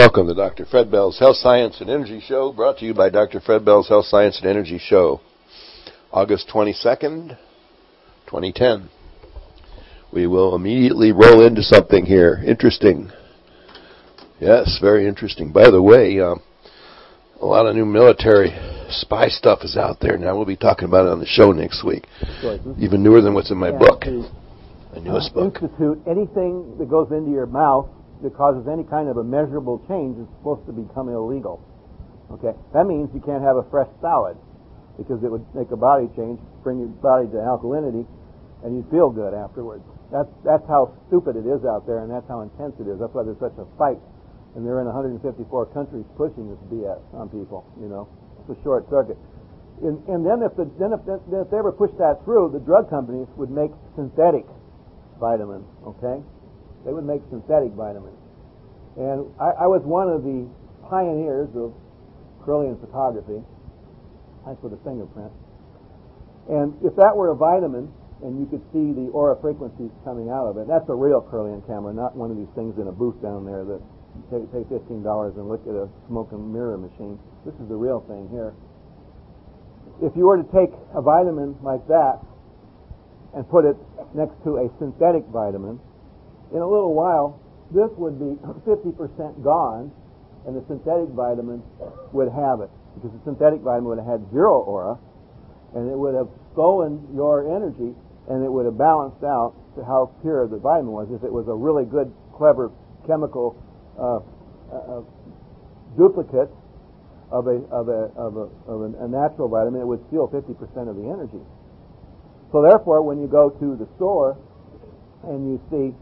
Welcome to Dr. Fred Bell's Health Science and Energy Show, brought to you by Dr. Fred Bell's Health Science and Energy Show, August 22nd, 2010. We will immediately roll into something here. Interesting. Yes, very interesting. By the way, a lot of new military spy stuff is out there now. We'll be talking about it on the show next week. Even newer than what's in my book, my newest book. Institute, anything that goes into your mouth that causes any kind of a measurable change is supposed to become illegal. Okay, that means you can't have a fresh salad because it would make a body change, bring your body to alkalinity, and you'd feel good afterwards. That's how stupid it is out there, and that's how intense it is. That's why there's such a fight, and they're in 154 countries pushing this BS on people. You know, it's a short circuit. And then if they ever push that through, the drug companies would make synthetic vitamins. Okay. They would make synthetic vitamins. And I was one of the pioneers of Kirlian photography. That's with a fingerprint. And if that were a vitamin, and you could see the aura frequencies coming out of it, that's a real Kirlian camera, not one of these things in a booth down there that you pay $15 and look at a smoke and mirror machine. This is the real thing here. If you were to take a vitamin like that and put it next to a synthetic vitamin, in a little while, this would be 50% gone, and the synthetic vitamin would have it. Because the synthetic vitamin would have had zero aura, and it would have stolen your energy, and it would have balanced out to how pure the vitamin was. If it was a really good, clever chemical duplicate of a natural vitamin, it would steal 50% of the energy. So therefore, when you go to the store and you see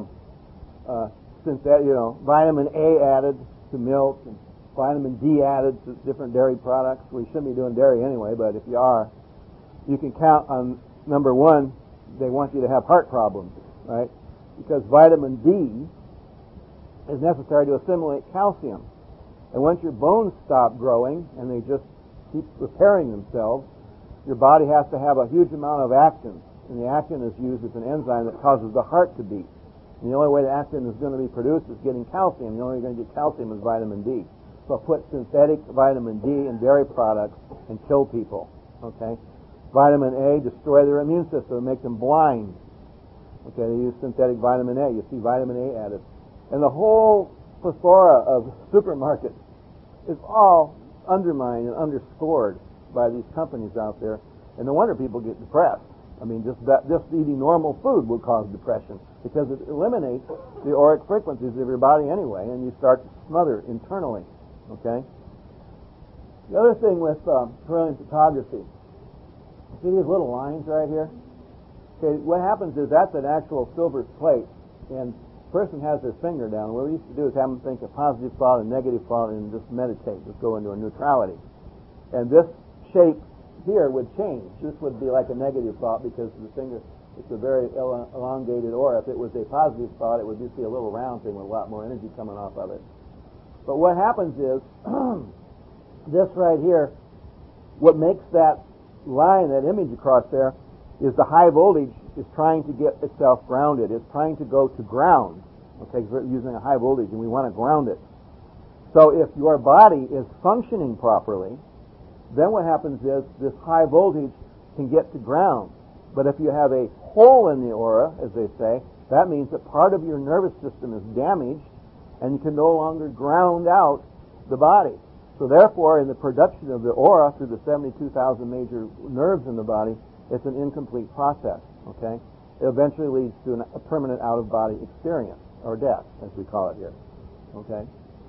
vitamin A added to milk and vitamin D added to different dairy products. We shouldn't be doing dairy anyway, but if you are, you can count on number one, they want you to have heart problems, right? Because vitamin D is necessary to assimilate calcium. And once your bones stop growing and they just keep repairing themselves, your body has to have a huge amount of actin. And the actin is used as an enzyme that causes the heart to beat. And the only way the actin is going to be produced is getting calcium. The only way you're going to get calcium is vitamin D. So put synthetic vitamin D in dairy products and kill people. Okay? Vitamin A, destroy their immune system and make them blind. Okay, they use synthetic vitamin A. You see vitamin A added. And the whole plethora of supermarkets is all undermined and underscored by these companies out there. And no wonder people get depressed. I mean, just eating normal food will cause depression because it eliminates the auric frequencies of your body anyway, and you start to smother internally. Okay. The other thing with Kirlian photography, see these little lines right here? Okay, what happens is that's an actual silver plate, and the person has their finger down. What we used to do is have them think a positive thought and negative thought and just meditate, just go into a neutrality. And this shape here would change. This would be like a negative thought because the finger, it's a very elongated aura. If it was a positive thought, it would just be a little round thing with a lot more energy coming off of it. But what happens is, this right here, what makes that line, that image across there, is the high voltage is trying to get itself grounded. It's trying to go to ground. Okay, we're using a high voltage, and we want to ground it. So if your body is functioning properly, then what happens is this high voltage can get to ground. But if you have a hole in the aura, as they say, that means that part of your nervous system is damaged and you can no longer ground out the body. So therefore, in the production of the aura through the 72,000 major nerves in the body, it's an incomplete process, okay? It eventually leads to a permanent out-of-body experience, or death, as we call it here, okay?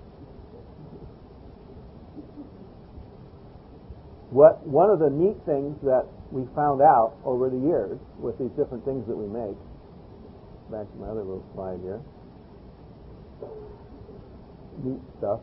One of the neat things that we found out over the years with these different things that we make, back to my other little slide here, neat stuff.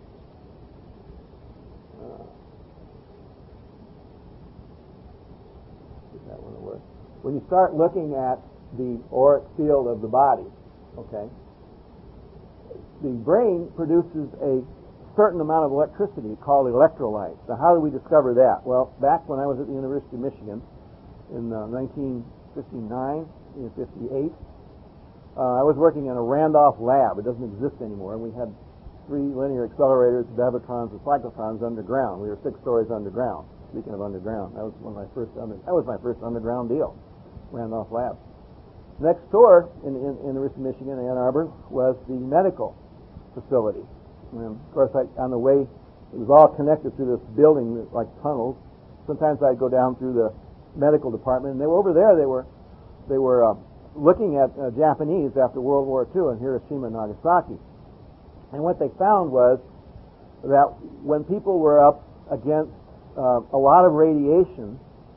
That one will work. When you start looking at the auric field of the body, okay, the brain produces a certain amount of electricity called electrolytes. Now, how do we discover that? Well, back when I was at the University of Michigan in 1959 and 58, I was working in a Randolph lab. It doesn't exist anymore. And we had 3 linear accelerators, bevatrons, and cyclotrons underground. We were 6 stories underground. Speaking of underground, that was my first underground deal. Randolph Labs. Next door in Aroostook, Michigan, Ann Arbor, was the medical facility. And of course, on the way, it was all connected through this building like tunnels. Sometimes I'd go down through the medical department, and they were over there. They were looking at Japanese after World War II in Hiroshima and Nagasaki. And what they found was that when people were up against a lot of radiation,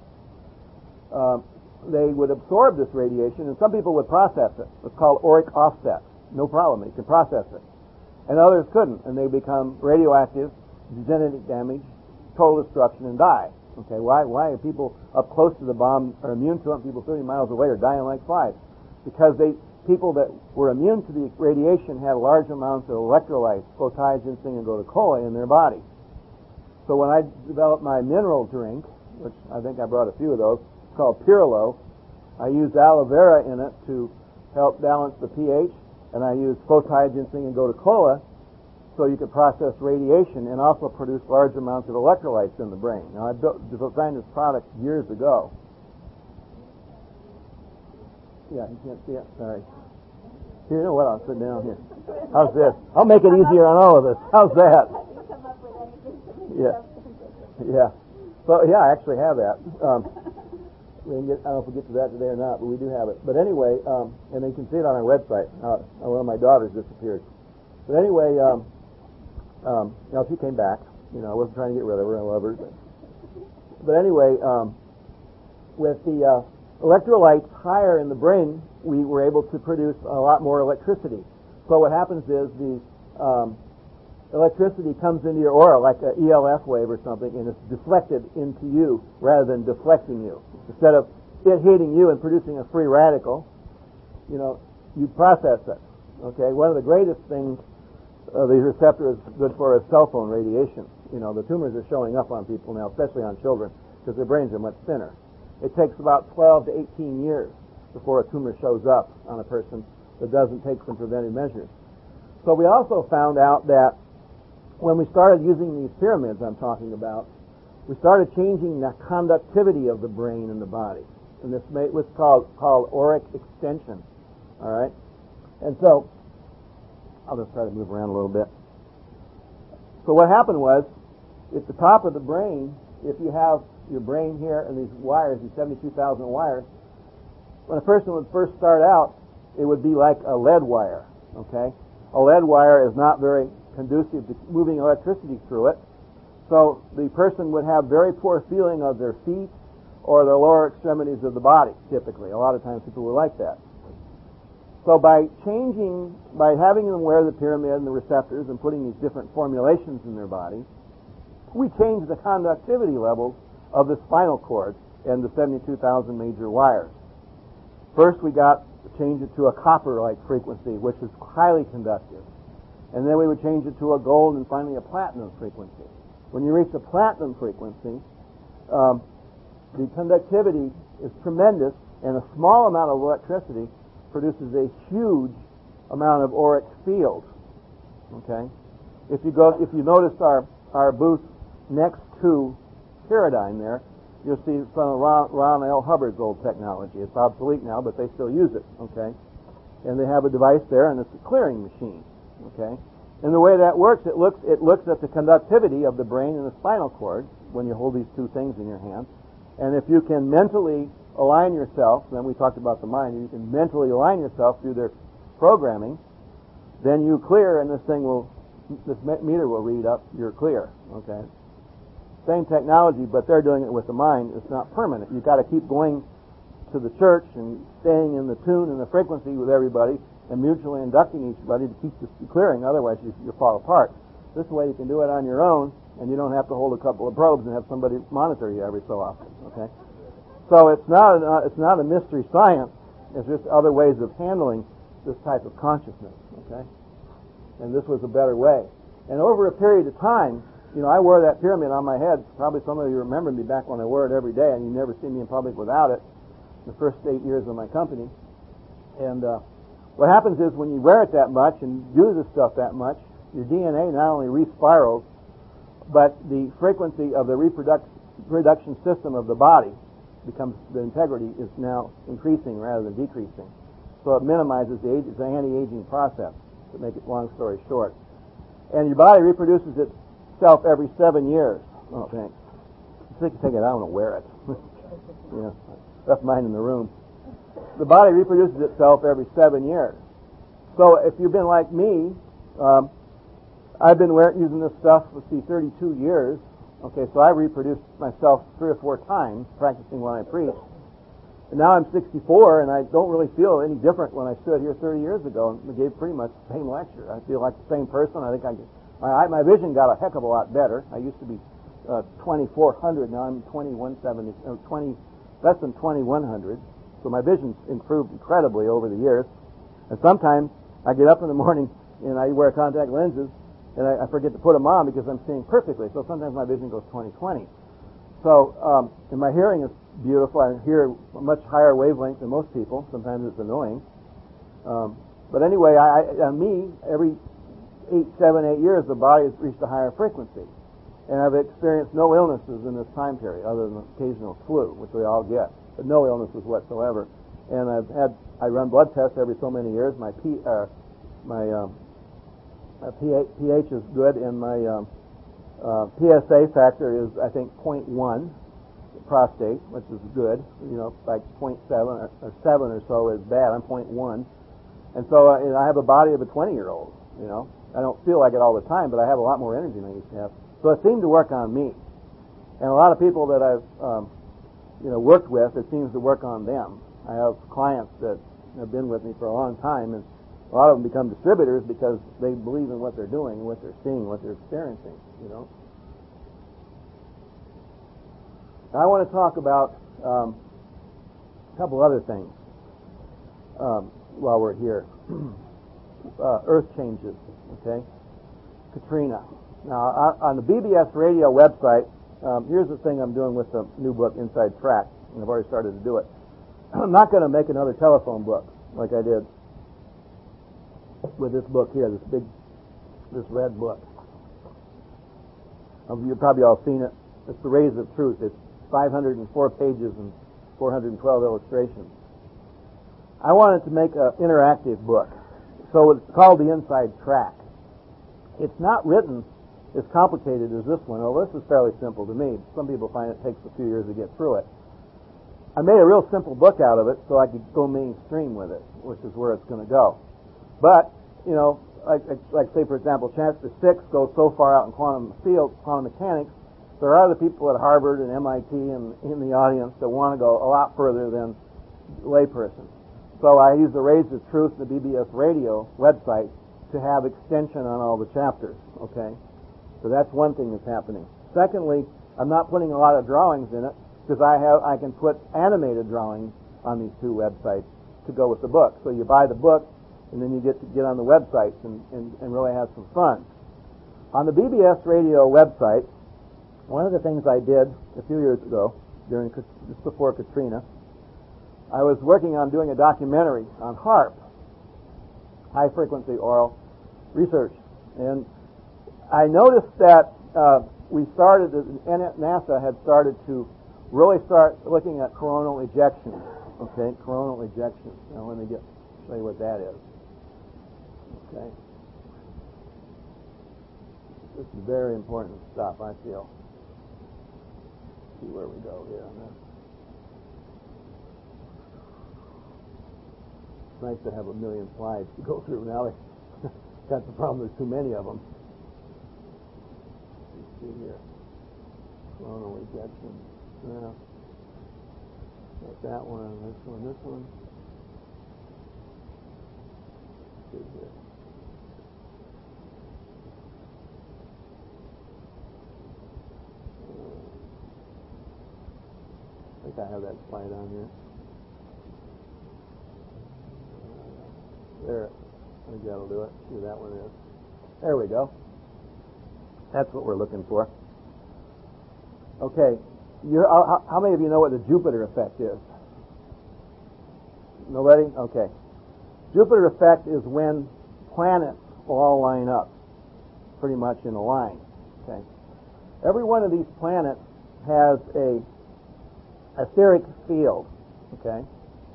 they would absorb this radiation, and some people would process it. It's called auric offset. No problem. You can process it. And others couldn't, and they become radioactive, genetic damage, total destruction, and die. Okay, why are people up close to the bomb are immune to it, and people 30 miles away are dying like flies? Because people that were immune to the radiation had large amounts of electrolytes, photide, ginseng, and gotukola in their body. So when I developed my mineral drink, which I think I brought a few of those, called Pirlo, I used aloe vera in it to help balance the pH, and I used photide, ginseng, and gotukola so you could process radiation and also produce large amounts of electrolytes in the brain. Now, I designed this product years ago. Yeah, you can't see it? Sorry. Here, you know what? I'll sit down here. How's this? I'll make it easier on all of us. How's that? Yeah. Yeah. So, yeah, I actually have that. I don't know if we'll get to that today or not, but we do have it. But anyway, and you can see it on our website. One of my daughters disappeared. But anyway, she came back. I wasn't trying to get rid of her. I love her. But anyway, with the electrolytes higher in the brain, we were able to produce a lot more electricity. So what happens is the electricity comes into your aura like an ELF wave or something, and it's deflected into you rather than deflecting you. Instead of it hitting you and producing a free radical, you process it. Okay, one of the greatest things these receptors good for is cell phone radiation. The tumors are showing up on people now, especially on children, because their brains are much thinner. It takes about 12 to 18 years before a tumor shows up on a person that doesn't take some preventive measures. So we also found out that when we started using these pyramids I'm talking about, we started changing the conductivity of the brain and the body. And this was called auric extension. All right? And so, I'll just try to move around a little bit. So what happened was, at the top of the brain, if you have your brain here and these wires, these 72,000 wires, when a person would first start out, it would be like a lead wire. Okay? A lead wire is not very conducive to moving electricity through it. So the person would have very poor feeling of their feet or the lower extremities of the body, typically. A lot of times people were like that. So by having them wear the pyramid and the receptors and putting these different formulations in their body, we changed the conductivity levels of the spinal cord and the 72,000 major wires. First we changed it to a copper-like frequency, which is highly conductive. And then we would change it to a gold and finally a platinum frequency. When you reach a platinum frequency, the conductivity is tremendous, and a small amount of electricity produces a huge amount of auric field. Okay? If you notice our booth next to Paradigm there, you'll see some of Ron L. Hubbard's old technology. It's obsolete now, but they still use it. Okay? And they have a device there, and it's a clearing machine. Okay? And the way that works, it looks at the conductivity of the brain and the spinal cord when you hold these two things in your hand. And if you can mentally align yourself, then we talked about the mind, you can mentally align yourself through their programming, then you clear, and this meter will read up, you're clear. Okay? Same technology, but they're doing it with the mind. It's not permanent. You've got to keep going to the church and staying in the tune and the frequency with everybody and mutually inducting each buddy to keep this clearing. Otherwise, you fall apart. This way, you can do it on your own, and you don't have to hold a couple of probes and have somebody monitor you every so often. Okay, so it's not a mystery science. It's just other ways of handling this type of consciousness. Okay, and this was a better way. And over a period of time, I wore that pyramid on my head. Probably some of you remember me back when I wore it every day, and you never see me in public without it. The first 8 years of my company, and what happens is when you wear it that much and do this stuff that much, your DNA not only respirals, but the frequency of the reproduction system of the body becomes, the integrity is now increasing rather than decreasing. So it minimizes the age. It's an anti-aging process, to make it long story short. And your body reproduces itself every 7 years. Oh, thanks. I think take it out and wear it. Yeah, left mine in the room. The body reproduces itself every 7 years. So if you've been like me, I've been using this stuff, 32 years. Okay, so I reproduced myself 3 or 4 times practicing when I preach. And now I'm 64, and I don't really feel any different when I stood here 30 years ago and gave pretty much the same lecture. I feel like the same person. I think my vision got a heck of a lot better. I used to be 2400. Now I'm 2170, less than 2100. So my vision's improved incredibly over the years. And sometimes I get up in the morning and I wear contact lenses, and I forget to put them on because I'm seeing perfectly. So sometimes my vision goes 20/20. So, and my hearing is beautiful. I hear a much higher wavelength than most people. Sometimes it's annoying. But anyway, on me, every 7, 8 years, the body has reached a higher frequency. And I've experienced no illnesses in this time period, other than occasional flu, which we all get, but no illnesses whatsoever. And I run blood tests every so many years. My pH is good, and my PSA factor is, I think, 0.1, prostate, which is good. You know, like 0.7 or 7 or so is bad. I'm 0.1. And so I have a body of a 20-year-old, you know. I don't feel like it all the time, but I have a lot more energy than I used to have. So it seemed to work on me. And a lot of people that I've, worked with, it seems to work on them. I have clients that have been with me for a long time, and a lot of them become distributors because they believe in what they're doing, what they're seeing, what they're experiencing, you know. Now, I want to talk about a couple other things while we're here. Earth changes, okay? Katrina. Now, on the BBS radio website, here's the thing I'm doing with the new book, Inside Track, and I've already started to do it. I'm not going to make another telephone book like I did with this book here, this red book. You've probably all seen it. It's The Rays of Truth. It's 504 pages and 412 illustrations. I wanted to make an interactive book, so it's called The Inside Track. It's not written as complicated as this one, although this is fairly simple to me. Some people find it takes a few years to get through it. I made a real simple book out of it so I could go mainstream with it, which is where it's going to go. But, you know, like say, for example, Chapter 6 goes so far out in quantum field, quantum mechanics, there are the people at Harvard and MIT and in the audience that want to go a lot further than laypersons. So I use the Rays of Truth and the BBS radio website to have extension on all the chapters, okay? So that's one thing that's happening. Secondly, I'm not putting a lot of drawings in it because I can put animated drawings on these two websites to go with the book. So you buy the book, and then you get on the websites and really have some fun. On the BBS radio website, one of the things I did a few years ago, just before Katrina, I was working on doing a documentary on HAARP, high-frequency aural research. And I noticed that NASA had started to really start looking at coronal ejections. Okay, coronal ejections. Now let me show you what that is. Okay. This is very important stuff, I feel. Let's see where we go here on this. It's nice to have a million slides to go through. Now that's the problem, there's too many of them. Let's see here. Coronal ejection. Now, got that one, this one, this one. Let's see here. I think I have that slide on here. There. I think that'll do it. See what that one is. There we go. That's what we're looking for. Okay. How many of you know what the Jupiter effect is? Nobody? Okay. Jupiter effect is when planets all line up. pretty much in a line. Okay. Every one of these planets has a etheric field. Okay.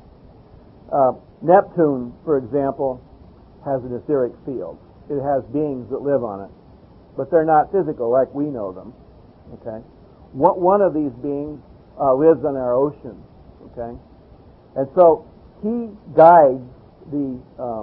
Neptune, for example, has an etheric field. It has beings that live on it, but they're not physical like we know them. Okay. One of these beings lives on our ocean. Okay. And so he guides the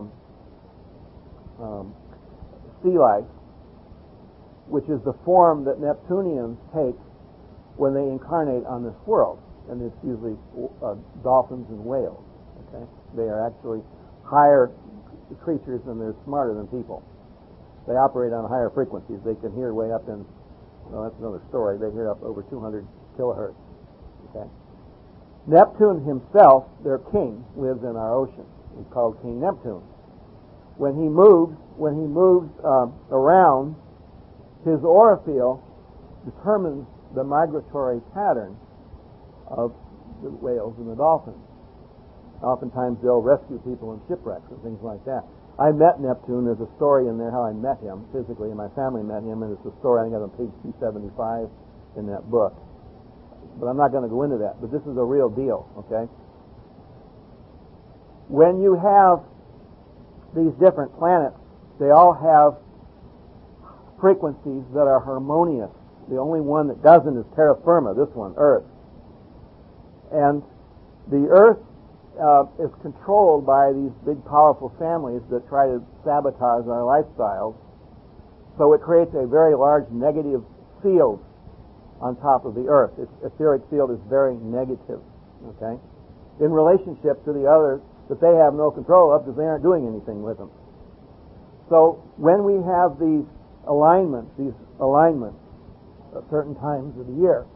sea life, which is the form that Neptunians take when they incarnate on this world. And it's usually dolphins and whales. Okay? They are actually higher creatures and they're smarter than people. They operate on higher frequencies. They can hear way up in, well, that's another story. They hear up over 200 kilohertz. Okay? Neptune himself, their king, lives in our ocean. He's called King Neptune. When he moves around, his aura field determines the migratory pattern of the whales and the dolphins. Oftentimes they'll rescue people in shipwrecks and things like that. I met Neptune. There's a story in there how I met him physically, and my family met him, and it's a story I think on page 275 in that book. But I'm not going to go into that. But this is a real deal, okay? When you have these different planets, they all have frequencies that are harmonious. The only one that doesn't is terra firma, this one, Earth. And the Earth is controlled by these big, powerful families that try to sabotage our lifestyles. So it creates a very large negative field on top of the Earth. Its etheric field is very negative, okay, in relationship to the others that they have no control of because they aren't doing anything with them. So when we have these alignments at certain times of the year,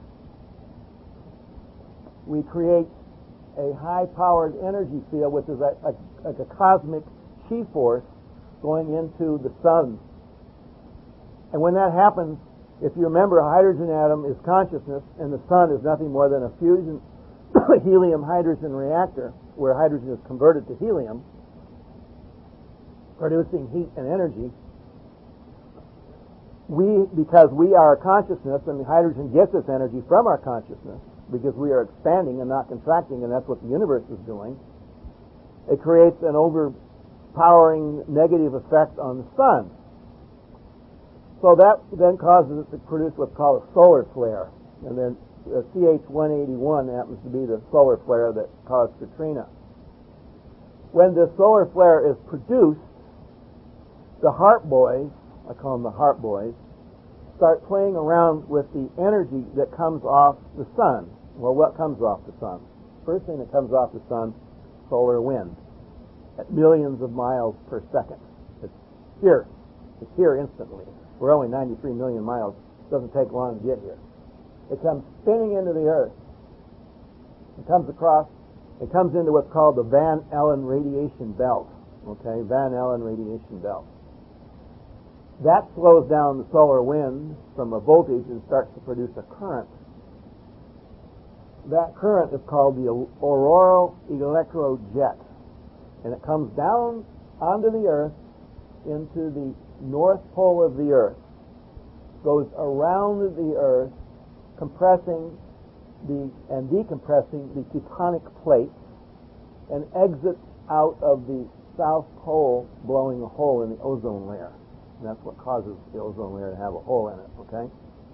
we create a high-powered energy field, which is like a cosmic chi force going into the sun. And when that happens, if you remember, a hydrogen atom is consciousness, and the sun is nothing more than a fusion helium-hydrogen reactor, where hydrogen is converted to helium, producing heat and energy. Because we are consciousness, and the hydrogen gets its energy from our consciousness, because we are expanding and not contracting, and that's what the universe is doing, it creates an overpowering negative effect on the sun. So that then causes it to produce what's called a solar flare. And then CH-181 happens to be the solar flare that caused Katrina. When this solar flare is produced, the HAARP boys, I call them the HAARP boys, start playing around with the energy that comes off the sun. Well, what comes off the sun? First thing that comes off the sun, solar wind, at millions of miles per second. It's here. It's here instantly. We're only 93 million miles. It doesn't take long to get here. It comes spinning into the Earth. It comes across. It comes into what's called the Van Allen radiation belt. Okay, Van Allen radiation belt. That slows down the solar wind from a voltage and starts to produce a current. That current is called the auroral electrojet, and it comes down onto the Earth into the north pole of the Earth, goes around the Earth, compressing and decompressing the tectonic plates, and exits out of the south pole, blowing a hole in the ozone layer. And that's what causes the ozone layer to have a hole in it, okay?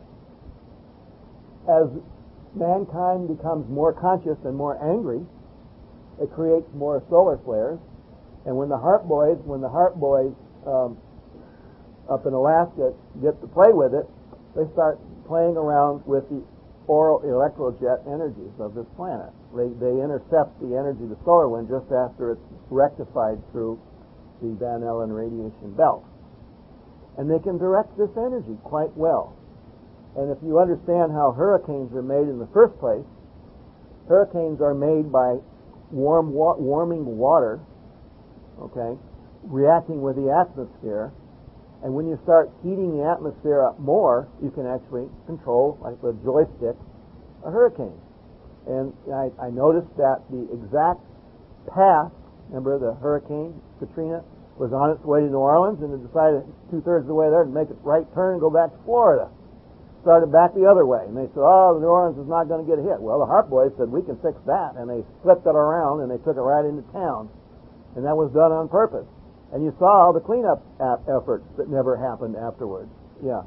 As mankind becomes more conscious and more angry, it creates more solar flares. And when the HAARP boys up in Alaska get to play with it, they start playing around with the auroral electrojet energies of this planet. They intercept the energy of the solar wind just after it's rectified through the Van Allen radiation belt. And they can direct this energy quite well. And if you understand how hurricanes are made in the first place, hurricanes are made by warming water, okay, reacting with the atmosphere. And when you start heating the atmosphere up more, you can actually control, like a joystick, a hurricane. And I noticed that the exact path, remember the hurricane, Katrina, was on its way to New Orleans, and it decided 2/3 of the way there to make a right turn and go back to Florida. Started back the other way, and they said, "Oh, New Orleans is not going to get hit." Well, the Hart boys said, "We can fix that," and they flipped it around and they took it right into town, and that was done on purpose. And you saw the cleanup efforts that never happened afterwards. Yeah.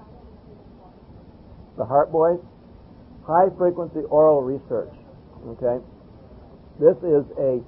The Hart boys, high frequency oral research. Okay, this is a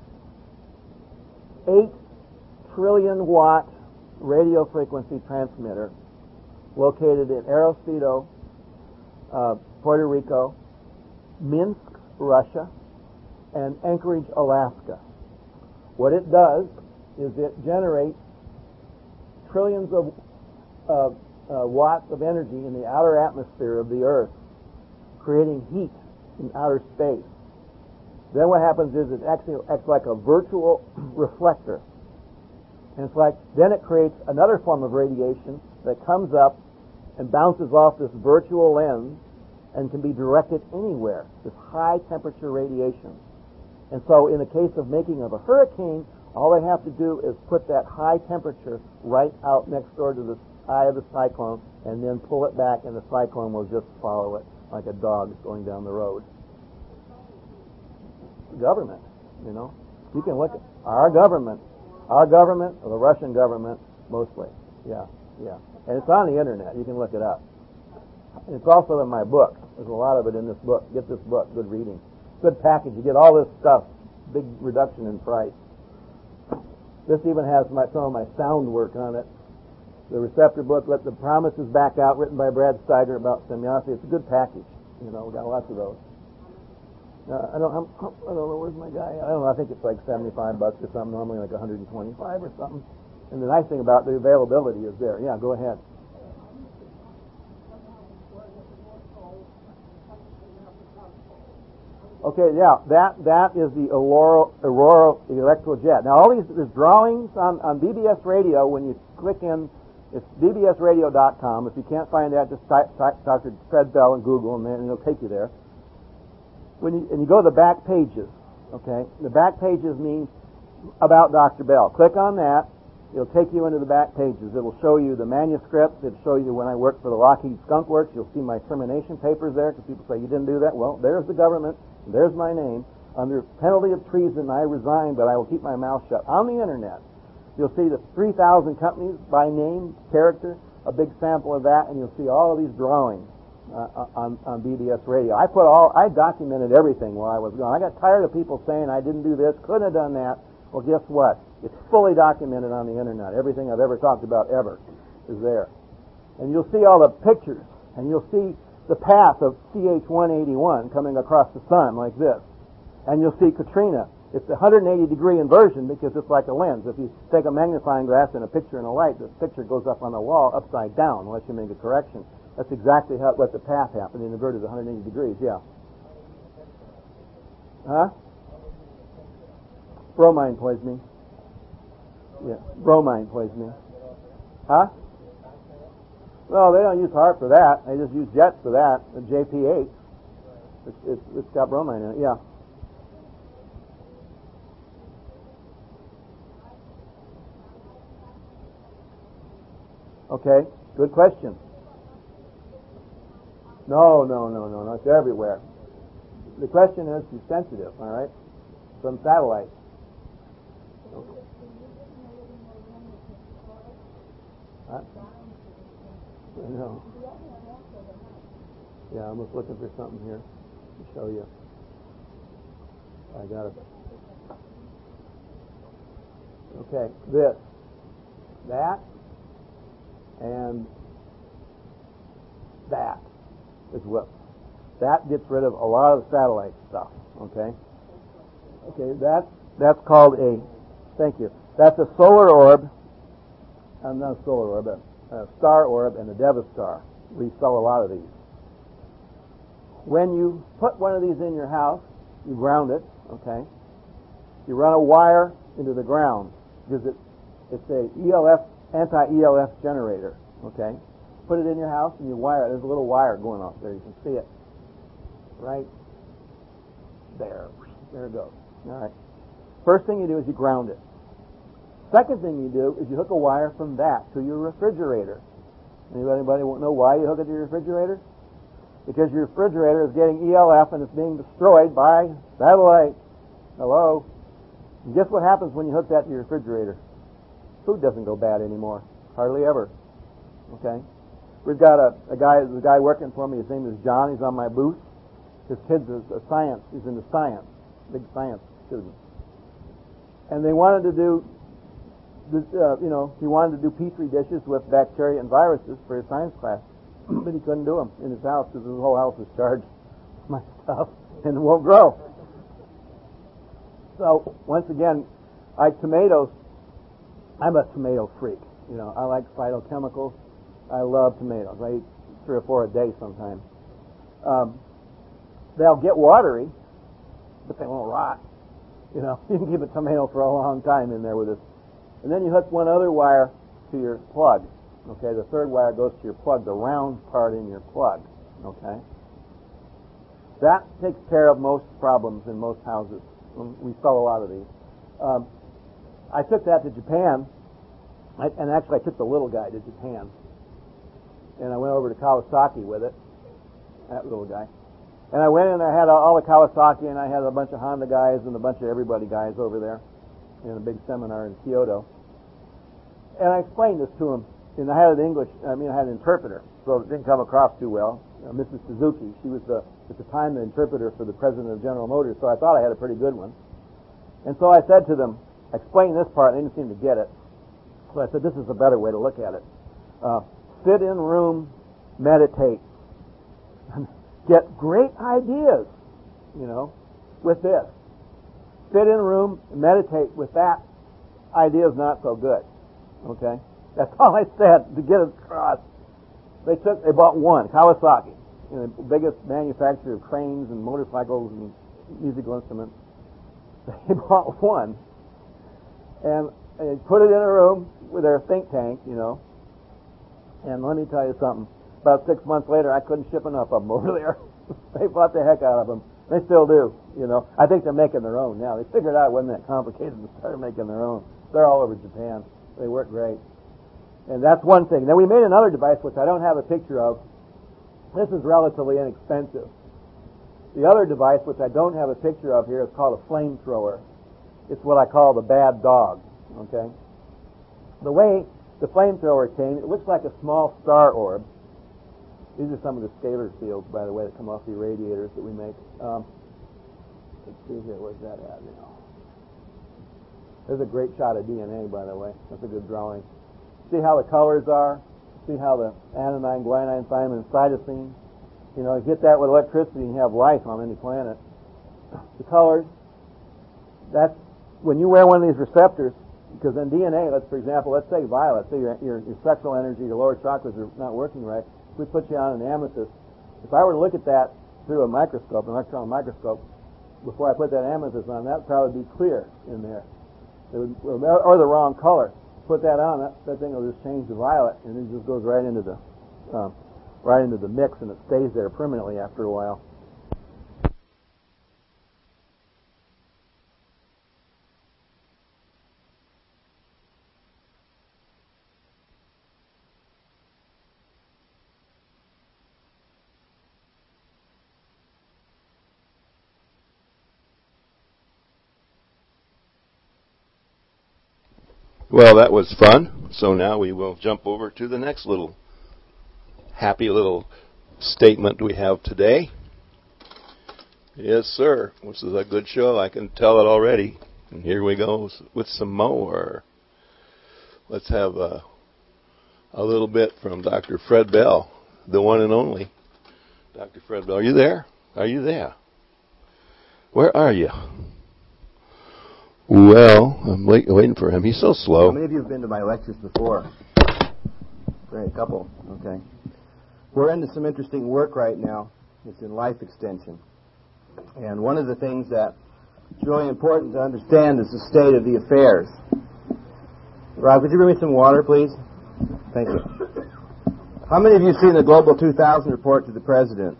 8 trillion watt radio frequency transmitter located in Arecibo, Puerto Rico, Minsk, Russia, and Anchorage, Alaska. What it does is it generates trillions of watts of energy in the outer atmosphere of the Earth, creating heat in outer space. Then what happens is it actually acts like a virtual reflector. And it's like, then it creates another form of radiation that comes up and bounces off this virtual lens and can be directed anywhere, this high temperature radiation. And so in the case of making of a hurricane, all they have to do is put that high temperature right out next door to the eye of the cyclone and then pull it back, and the cyclone will just follow it like a dog going down the road. The government, you know. You can look at our government, or the Russian government, mostly. Yeah. And it's on the internet. You can look it up. It's also in my book. There's a lot of it in this book. Get this book. Good reading. Good package. You get all this stuff. Big reduction in price. This even has some of my sound work on it. The receptor booklet, The Promise is Back Out, written by Brad Steiger about semiosis. It's a good package. You know, we got lots of those. I don't know, where's my guy? I don't know, I think it's like $75 or something, normally like $125 or something. And the nice thing about the availability is there. Yeah, go ahead. Okay, yeah, that is the Aurora Electrojet. Now, all there's drawings on BBS Radio. When you click in, it's bbsradio.com. If you can't find that, just type Dr. Fred Bell in Google, and then it'll take you there. And you go to the back pages, okay? The back pages mean about Dr. Bell. Click on that. It'll take you into the back pages. It'll show you the manuscripts. It'll show you when I worked for the Lockheed Skunk Works. You'll see my termination papers there, because people say, you didn't do that. Well, there's the government. There's my name. Under penalty of treason, I resign, but I will keep my mouth shut. On the Internet, you'll see the 3,000 companies by name, character, a big sample of that, and you'll see all of these drawings on BBS Radio. I documented everything while I was gone. I got tired of people saying I didn't do this, couldn't have done that. Well, guess what? It's fully documented on the Internet. Everything I've ever talked about ever is there. And you'll see all the pictures, and you'll see the path of CH-181 coming across the sun like this. And you'll see Katrina. It's a 180-degree inversion because it's like a lens. If you take a magnifying glass and a picture and a light, the picture goes up on the wall upside down unless you make a correction. That's exactly what the path happened. It inverted 180 degrees, yeah. Huh? Bromine poisoning. Yeah, bromine poisoning. Huh? Well, they don't use HAARP for that. They just use jets for that. The JP8. It's got bromine in it, yeah. Okay, good question. No, it's everywhere. The question is, she's sensitive, all right, from satellites. Okay. Huh? I know. Yeah, I'm just looking for something here to show you. I got it. Okay, that, and that is what. That gets rid of a lot of the satellite stuff, okay? Okay, that's called a, thank you, that's a solar orb, not a solar orb, a star orb, and a Devistar. We sell a lot of these. When you put one of these in your house, you ground it, okay? You run a wire into the ground, because it's a anti-ELF generator, okay? Put it in your house and you wire it. There's a little wire going off there. You can see it. Right there. There it goes. All right. First thing you do is you ground it. Second thing you do is you hook a wire from that to your refrigerator. Anybody know why you hook it to your refrigerator? Because your refrigerator is getting ELF and it's being destroyed by satellite. Hello? And guess what happens when you hook that to your refrigerator? Food doesn't go bad anymore. Hardly ever. Okay? We've got a guy working for me. His name is John. He's on my booth. His kid's a science. He's into science. Big science student. And they wanted to do, he wanted to do Petri dishes with bacteria and viruses for his science class. But he couldn't do them in his house because his whole house is charged with my stuff and it won't grow. So, once again, tomatoes, I'm a tomato freak. I like phytochemicals. I love tomatoes. I eat 3 or 4 a day sometimes. They'll get watery, but they won't rot. You can keep a tomato for a long time in there with this. And then you hook one other wire to your plug. Okay, the third wire goes to your plug, the round part in your plug. Okay? That takes care of most problems in most houses. We sell a lot of these. I took that to Japan, and actually I took the little guy to Japan. And I went over to Kawasaki with it, that little guy. And I went in there, I had all the Kawasaki, and I had a bunch of Honda guys and a bunch of everybody guys over there in a big seminar in Kyoto. And I explained this to them. And I had an interpreter, so it didn't come across too well. Mrs. Suzuki, she was at the time the interpreter for the president of General Motors, so I thought I had a pretty good one. And so I said to them, explain this part, and they didn't seem to get it. So I said, this is a better way to look at it. Sit in room, meditate. Get great ideas, with this. Sit in room, meditate with that. Idea's not so good. Okay? That's all I said to get it across. They bought one, Kawasaki, the biggest manufacturer of cranes and motorcycles and musical instruments. They bought one, and they put it in a room with their think tank, And let me tell you something. About 6 months later, I couldn't ship enough of them over there. They bought the heck out of them. They still do, I think they're making their own now. They figured out it wasn't that complicated and started making their own. They're all over Japan. They work great. And that's one thing. Then we made another device, which I don't have a picture of. This is relatively inexpensive. The other device, which I don't have a picture of here, is called a flamethrower. It's what I call the bad dog. Okay? The way the flamethrower came, it looks like a small star orb. These are some of the scalar fields, by the way, that come off the radiators that we make. Let's see here, where's that at now? There's a great shot of DNA, by the way. That's a good drawing. See how the colors are? See how the adenine, guanine, thymine, and cytosine? You hit that with electricity and you have life on any planet. The colors, that's when you wear one of these receptors, because in DNA, let's say violet, say your sexual energy, your lower chakras are not working right. If we put you on an amethyst, if I were to look at that through a microscope, an electron microscope, before I put that amethyst on, that would probably be clear in there. Or the wrong color. Put that on, that thing will just change to violet, and it just goes right into the mix, and it stays there permanently after a while. Well, that was fun. So now we will jump over to the next happy little statement we have today. Yes, sir. This is a good show. I can tell it already. And here we go with some more. Let's have a little bit from Dr. Fred Bell, the one and only. Dr. Fred Bell, are you there? Are you there? Where are you? Well, I'm waiting for him. He's so slow. How many of you have been to my lectures before? Great, a couple. Okay. We're into some interesting work right now. It's in life extension. And one of the things that's really important to understand is the state of the affairs. Rob, could you bring me some water, please? Thank you. How many of you have seen the Global 2000 report to the President?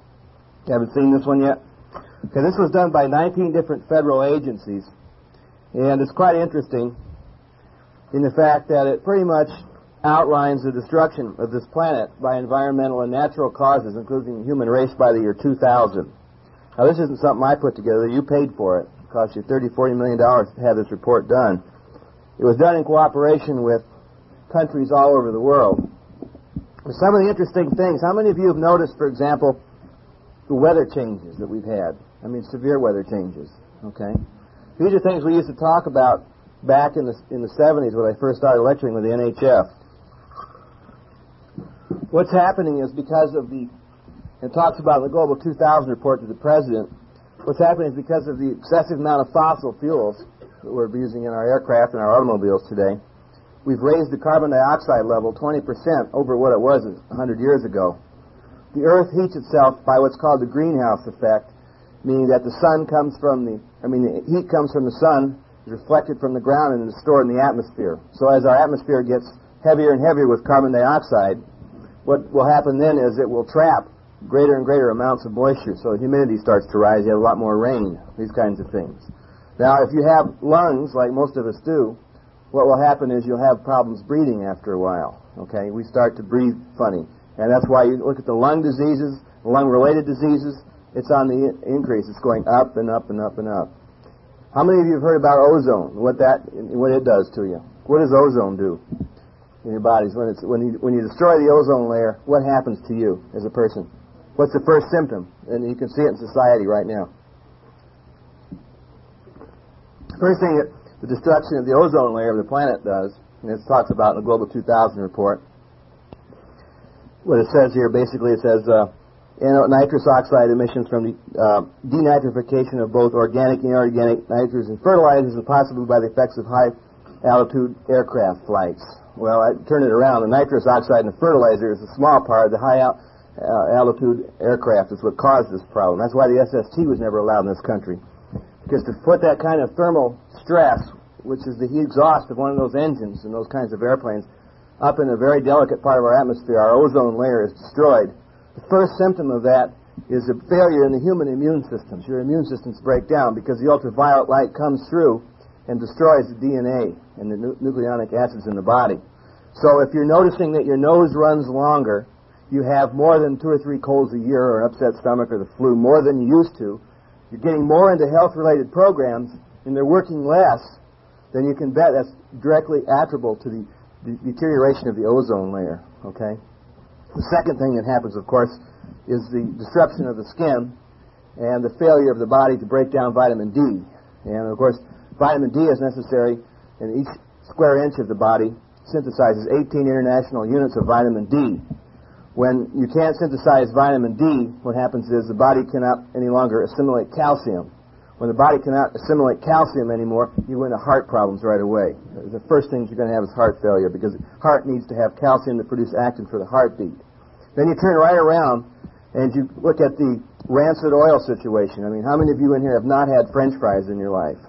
You haven't seen this one yet? Okay, this was done by 19 different federal agencies, And it's quite interesting in the fact that it pretty much outlines the destruction of this planet by environmental and natural causes, including the human race, by the year 2000. Now, this isn't something I put together. You paid for it. It cost you $30, $40 million to have this report done. It was done in cooperation with countries all over the world. Some of the interesting things, how many of you have noticed, for example, the weather changes that we've had? I mean, severe weather changes, okay? These are things we used to talk about back in the 70s when I first started lecturing with the NHF. What's happening is because of it talks about in the Global 2000 report to the President, what's happening is because of the excessive amount of fossil fuels that we're using in our aircraft and our automobiles today, we've raised the carbon dioxide level 20% over what it was 100 years ago. The Earth heats itself by what's called the greenhouse effect, meaning that the heat comes from the sun, is reflected from the ground, and is stored in the atmosphere. So as our atmosphere gets heavier and heavier with carbon dioxide, what will happen then is it will trap greater and greater amounts of moisture. So humidity starts to rise, you have a lot more rain, these kinds of things. Now, if you have lungs, like most of us do, what will happen is you'll have problems breathing after a while. Okay, we start to breathe funny. And that's why you look at the lung diseases, the lung-related diseases, it's on the increase. It's going up and up and up and up. How many of you have heard about ozone, what it does to you? What does ozone do in your bodies? When you destroy the ozone layer, what happens to you as a person? What's the first symptom? And you can see it in society right now. First thing that the destruction of the ozone layer of the planet does, and it talks about in the Global 2000 report, what it says here, basically it says nitrous oxide emissions from the denitrification of both organic and inorganic nitrogen fertilizers and possibly by the effects of high-altitude aircraft flights. Well, I turn it around. The nitrous oxide in the fertilizer is a small part. The high-altitude aircraft is what caused this problem. That's why the SST was never allowed in this country. Because to put that kind of thermal stress, which is the heat exhaust of one of those engines and those kinds of airplanes, up in a very delicate part of our atmosphere, our ozone layer is destroyed. The first symptom of that is a failure in the human immune systems. Your immune systems break down because the ultraviolet light comes through and destroys the DNA and the nucleonic acids in the body. So if you're noticing that your nose runs longer, you have more than 2 or 3 colds a year or an upset stomach or the flu, more than you used to, you're getting more into health-related programs and they're working less, then you can bet that's directly attributable to the deterioration of the ozone layer, okay? The second thing that happens, of course, is the disruption of the skin and the failure of the body to break down vitamin D. And, of course, vitamin D is necessary, and each square inch of the body synthesizes 18 international units of vitamin D. When you can't synthesize vitamin D, what happens is the body cannot any longer assimilate calcium. When the body cannot assimilate calcium anymore, you go into heart problems right away. The first thing you're going to have is heart failure because the heart needs to have calcium to produce actin for the heartbeat. Then you turn right around and you look at the rancid oil situation. I mean, how many of you in here have not had French fries in your life?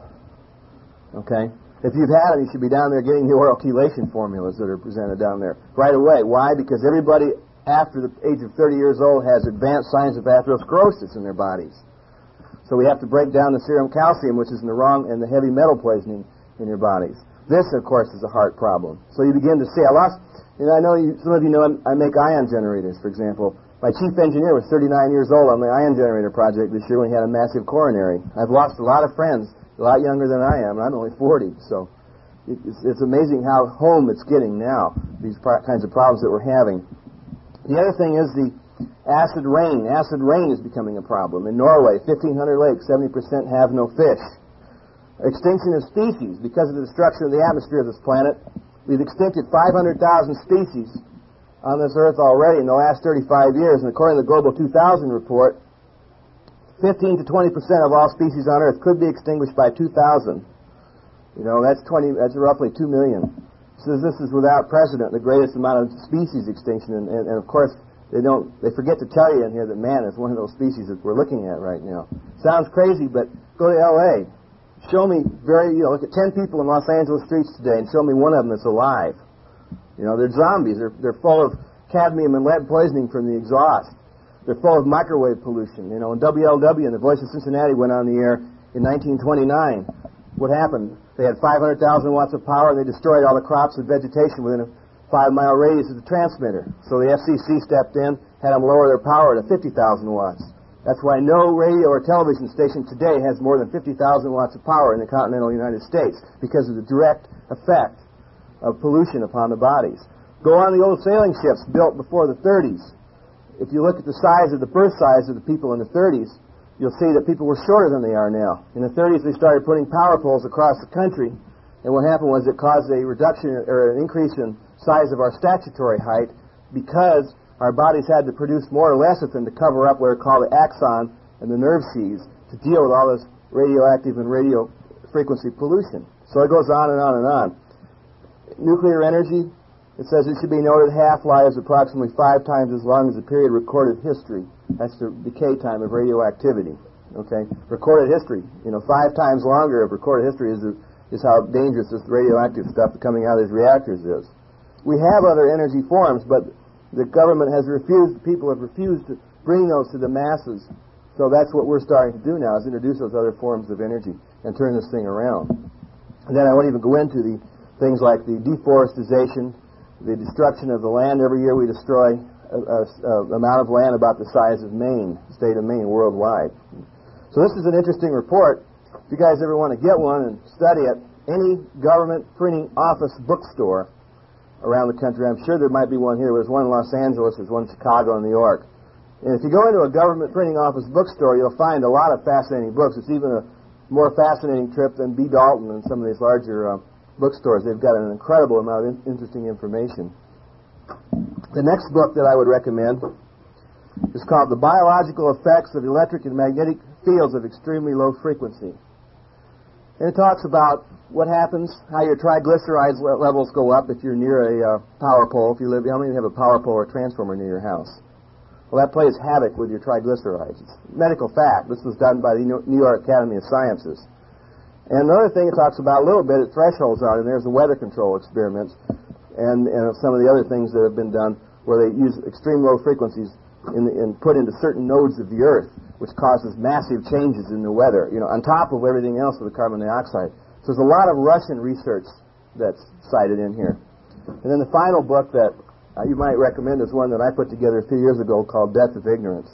Okay? If you've had them, you should be down there getting the oral chelation formulas that are presented down there right away. Why? Because everybody after the age of 30 years old has advanced signs of atherosclerosis in their bodies. So we have to break down the serum calcium, which is in the wrong, and the heavy metal poisoning in your bodies. This, of course, is a heart problem. So you begin to see. I know some of you know I make ion generators, for example. My chief engineer was 39 years old on the ion generator project this year when he had a massive coronary. I've lost a lot of friends, a lot younger than I am, and I'm only 40. So it's amazing how home it's getting now, these kinds of problems that we're having. The other thing is the acid rain. Acid rain is becoming a problem. In Norway, 1,500 lakes, 70% have no fish. Extinction of species. Because of the destruction of the atmosphere of this planet, we've extincted 500,000 species on this earth already in the last 35 years. And according to the Global 2000 report, 15 to 20% of all species on earth could be extinguished by 2000. You know, that's roughly 2 million. So this is without precedent, the greatest amount of species extinction. And of course, they forget to tell you in here that man is one of those species that we're looking at right now. Sounds crazy, but go to L.A. Show me look at 10 people in Los Angeles streets today and show me one of them that's alive. You know, they're zombies. They're full of cadmium and lead poisoning from the exhaust. They're full of microwave pollution. You know, and WLW and the Voice of Cincinnati went on the air in 1929. What happened? They had 500,000 watts of power, and they destroyed all the crops and vegetation within a 5-mile radius of the transmitter. So the FCC stepped in, had them lower their power to 50,000 watts. That's why no radio or television station today has more than 50,000 watts of power in the continental United States because of the direct effect of pollution upon the bodies. Go on the old sailing ships built before the 30s. If you look at the size of the birth size of the people in the 30s, you'll see that people were shorter than they are now. In the 30s, they started putting power poles across the country, and what happened was it caused a reduction or an increase in size of our statutory height because our bodies had to produce more lecithin to cover up what are called the axon and the nerve sheaths to deal with all this radioactive and radio frequency pollution. So it goes on and on and on. Nuclear energy, it says it should be noted half-life is approximately 5 times as long as the period recorded history. That's the decay time of radioactivity. Okay, recorded history. 5 times longer of recorded history is how dangerous this radioactive stuff coming out of these reactors is. We have other energy forms, but the government has refused, people have refused to bring those to the masses. So that's what we're starting to do now, is introduce those other forms of energy and turn this thing around. And then I won't even go into the things like the deforestation, the destruction of the land. Every year we destroy an amount of land about the size of Maine, the state of Maine, worldwide. So this is an interesting report. If you guys ever want to get one and study it, any government printing office bookstore around the country. I'm sure there might be one here. There's one in Los Angeles, there's one in Chicago and New York. And if you go into a government printing office bookstore, you'll find a lot of fascinating books. It's even a more fascinating trip than B. Dalton and some of these larger bookstores. They've got an incredible amount of interesting information. The next book that I would recommend is called The Biological Effects of Electric and Magnetic Fields of Extremely Low Frequency. And it talks about what happens, how your triglycerides levels go up if you're near a power pole. If you live, how many have a power pole or transformer near your house? Well, that plays havoc with your triglycerides. It's a medical fact. This was done by the New York Academy of Sciences. And another thing it talks about a little bit, it thresholds out, and there's the weather control experiments and some of the other things that have been done where they use extreme low frequencies and put into certain nodes of the Earth, which causes massive changes in the weather, on top of everything else with the carbon dioxide. So there's a lot of Russian research that's cited in here. And then the final book that you might recommend is one that I put together a few years ago called Death of Ignorance.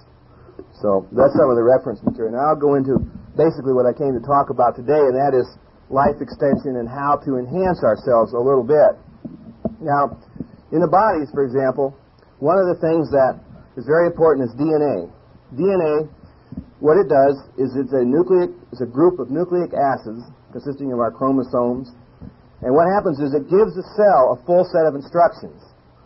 So that's some of the reference material. Now I'll go into basically what I came to talk about today, and that is life extension and how to enhance ourselves a little bit. Now, in the bodies, for example, one of the things that is very important is DNA. DNA, what it does is it's a group of nucleic acids consisting of our chromosomes. And what happens is it gives the cell a full set of instructions.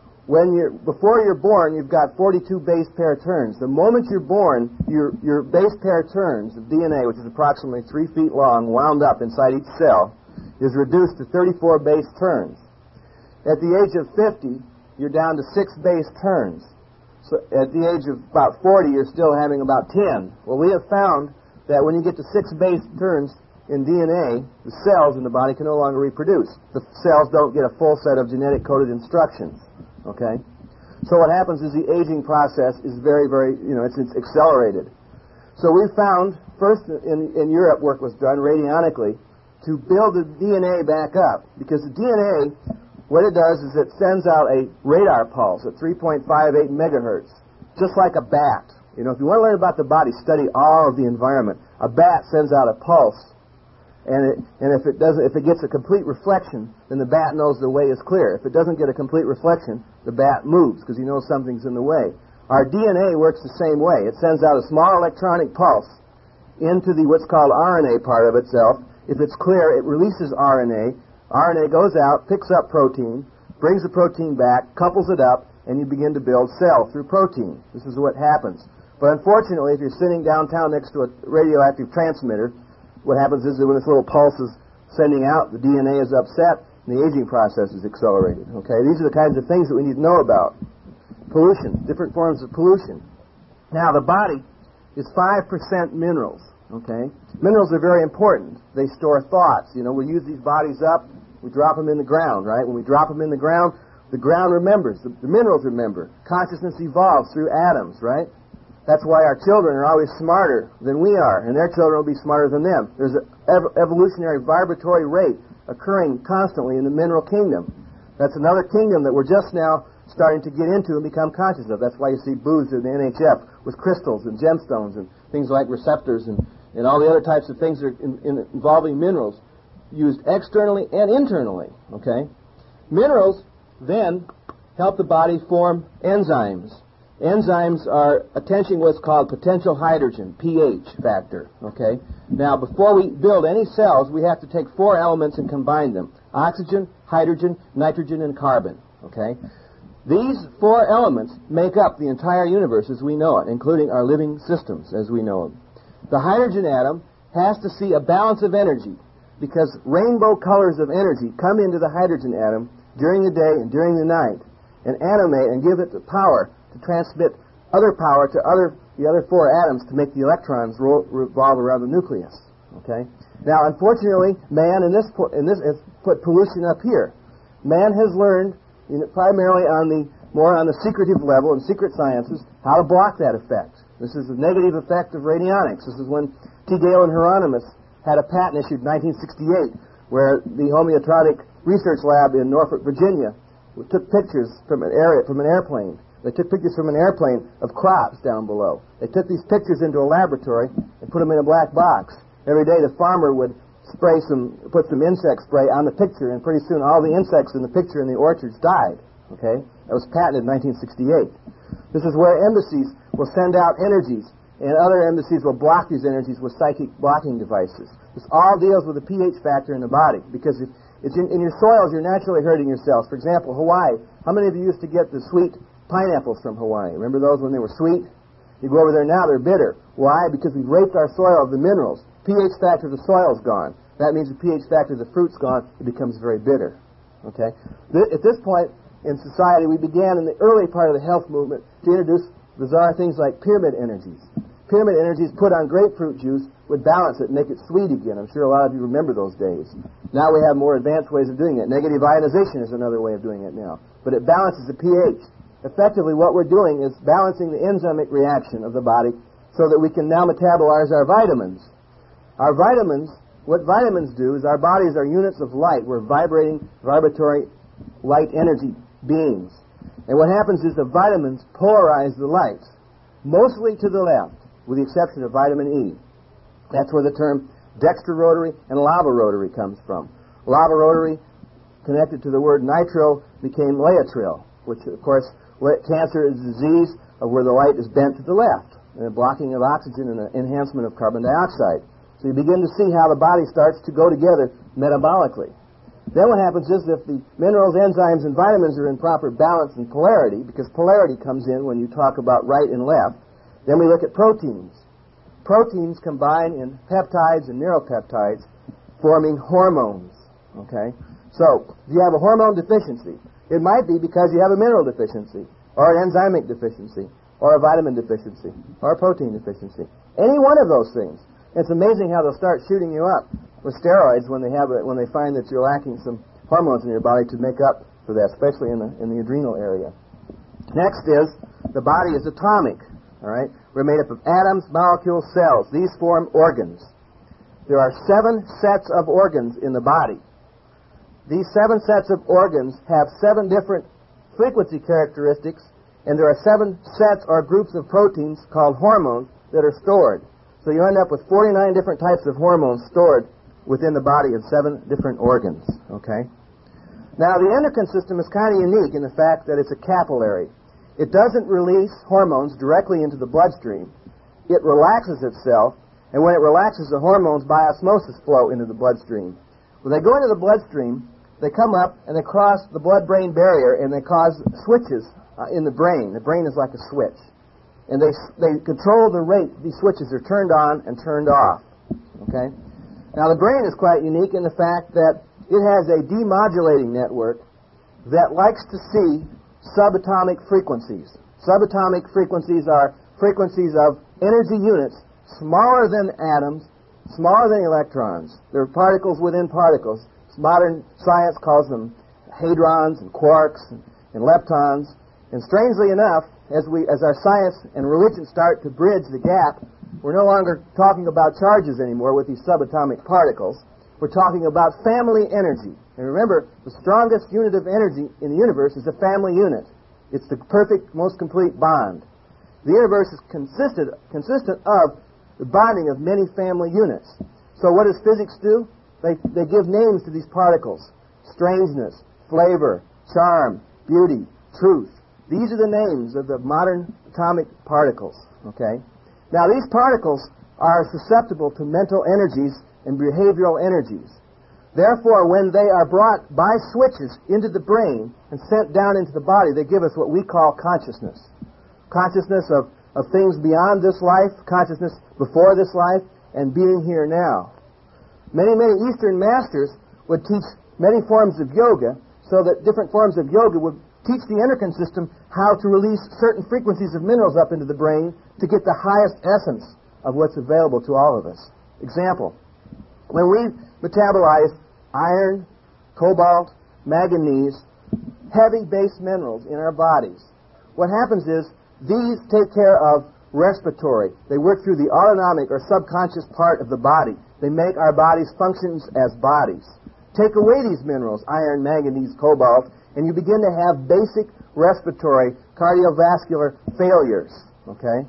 Before you're born, you've got 42 base pair turns. The moment you're born, your base pair turns of DNA, which is approximately 3 feet long, wound up inside each cell, is reduced to 34 base turns. At the age of 50, you're down to 6 base turns. So at the age of about 40, you're still having about 10. Well, we have found that when you get to 6 base turns in DNA, the cells in the body can no longer reproduce. The cells don't get a full set of genetic coded instructions. Okay? So what happens is the aging process is very, very, it's accelerated. So we found, first in Europe work was done radionically to build the DNA back up. Because the DNA, what it does is it sends out a radar pulse at 3.58 megahertz, just like a bat. If you want to learn about the body, study all of the environment. A bat sends out a pulse. And if it gets a complete reflection, then the bat knows the way is clear. If it doesn't get a complete reflection, the bat moves because he knows something's in the way. Our DNA works the same way. It sends out a small electronic pulse into what's called RNA part of itself. If it's clear, it releases RNA. RNA goes out, picks up protein, brings the protein back, couples it up, and you begin to build cell through protein. This is what happens. But unfortunately, if you're sitting downtown next to a radioactive transmitter, what happens is that when this little pulse is sending out, the DNA is upset, and the aging process is accelerated. Okay, these are the kinds of things that we need to know about. Pollution, different forms of pollution. Now, the body is 5% minerals. Okay, minerals are very important. They store thoughts. We use these bodies up, we drop them in the ground, right? When we drop them in the ground remembers. The minerals remember. Consciousness evolves through atoms, right? That's why our children are always smarter than we are, and their children will be smarter than them. There's an evolutionary vibratory rate occurring constantly in the mineral kingdom. That's another kingdom that we're just now starting to get into and become conscious of. That's why you see booths in the NHF with crystals and gemstones and things like receptors and all the other types of things that are involving minerals used externally and internally. Okay? Minerals then help the body form enzymes. Enzymes are attaching what's called potential hydrogen, pH factor. Okay? Now, before we build any cells, we have to take 4 elements and combine them: oxygen, hydrogen, nitrogen, and carbon. Okay? These 4 elements make up the entire universe as we know it, including our living systems as we know them. The hydrogen atom has to see a balance of energy, because rainbow colors of energy come into the hydrogen atom during the day and during the night and animate and give it the power to transmit other power to the other 4 atoms to make the electrons revolve around the nucleus. Okay? Now, unfortunately, man in this has put pollution up here. Man has learned, primarily more on the secretive level in secret sciences, how to block that effect. This is the negative effect of radionics. This is when T. Gale and Hieronymus had a patent issued in 1968, where the Homeotropic Research Lab in Norfolk, Virginia, took pictures from an airplane. They took pictures from an airplane of crops down below. They took these pictures into a laboratory and put them in a black box. Every day the farmer would put some insect spray on the picture, and pretty soon all the insects in the picture in the orchards died. Okay? That was patented in 1968. This is where embassies will send out energies, and other embassies will block these energies with psychic blocking devices. This all deals with the pH factor in the body, because if it's in your soils, you're naturally hurting yourselves. For example, Hawaii. How many of you used to get the sweet pineapples from Hawaii? Remember those when they were sweet? You go over there now, they're bitter. Why? Because we've raped our soil of the minerals. pH factor of the soil's gone. That means the pH factor of the fruit's gone. It becomes very bitter. Okay? At this point in society, we began in the early part of the health movement to introduce bizarre things like pyramid energies. Pyramid energies put on grapefruit juice would balance it and make it sweet again. I'm sure a lot of you remember those days. Now we have more advanced ways of doing it. Negative ionization is another way of doing it now. But it balances the pH. Effectively, what we're doing is balancing the enzymic reaction of the body so that we can now metabolize our vitamins. Our vitamins, what vitamins do is our bodies are units of light. We're vibratory light energy beings. And what happens is the vitamins polarize the lights, mostly to the left, with the exception of vitamin E. That's where the term dextrorotary and laborotary comes from. Laborotary, connected to the word nitro, became laetrile, which, of course, cancer is a disease of where the light is bent to the left, and a blocking of oxygen and an enhancement of carbon dioxide. So you begin to see how the body starts to go together metabolically. Then what happens is if the minerals, enzymes, and vitamins are in proper balance and polarity, because polarity comes in when you talk about right and left, then we look at proteins. Proteins combine in peptides and neuropeptides, forming hormones. Okay? So, if you have a hormone deficiency, it might be because you have a mineral deficiency, or an enzymic deficiency, or a vitamin deficiency, or a protein deficiency. Any one of those things. It's amazing how they'll start shooting you up with steroids when they find that you're lacking some hormones in your body to make up for that, especially in the adrenal area. Next is the body is atomic. All right, we're made up of atoms, molecules, cells. These form organs. There are 7 sets of organs in the body. These 7 sets of organs have 7 different frequency characteristics, and there are 7 sets or groups of proteins called hormones that are stored. So you end up with 49 different types of hormones stored within the body of 7 different organs. Okay? Now, the endocrine system is kind of unique in the fact that it's a capillary. It doesn't release hormones directly into the bloodstream. It relaxes itself, and when it relaxes, the hormones by osmosis flow into the bloodstream. When they go into the bloodstream, they come up and they cross the blood-brain barrier, and they cause switches in the brain. The brain is like a switch. And they control the rate these switches are turned on and turned off. Okay? Now, the brain is quite unique in the fact that it has a demodulating network that likes to see subatomic frequencies. Subatomic frequencies are frequencies of energy units smaller than atoms, smaller than electrons. They're particles within particles. Modern science calls them hadrons and quarks and leptons. And strangely enough, as our science and religion start to bridge the gap, we're no longer talking about charges anymore with these subatomic particles. We're talking about family energy. And remember, the strongest unit of energy in the universe is the family unit. It's the perfect, most complete bond. The universe is consistent of the bonding of many family units. So what does physics do? They give names to these particles. Strangeness, flavor, charm, beauty, truth. These are the names of the modern atomic particles. Okay? Now, these particles are susceptible to mental energies and behavioral energies. Therefore, when they are brought by switches into the brain and sent down into the body, they give us what we call consciousness. Consciousness of things beyond this life, consciousness before this life, and being here now. Many Eastern masters would teach many forms of yoga so that different forms of yoga would teach the endocrine system how to release certain frequencies of minerals up into the brain to get the highest essence of what's available to all of us. Example, when we metabolize iron, cobalt, manganese, heavy base minerals in our bodies, what happens is these take care of respiratory. They work through the autonomic or subconscious part of the body. They make our bodies function as bodies. Take away these minerals, iron, manganese, cobalt, and you begin to have basic respiratory, cardiovascular failures. Okay?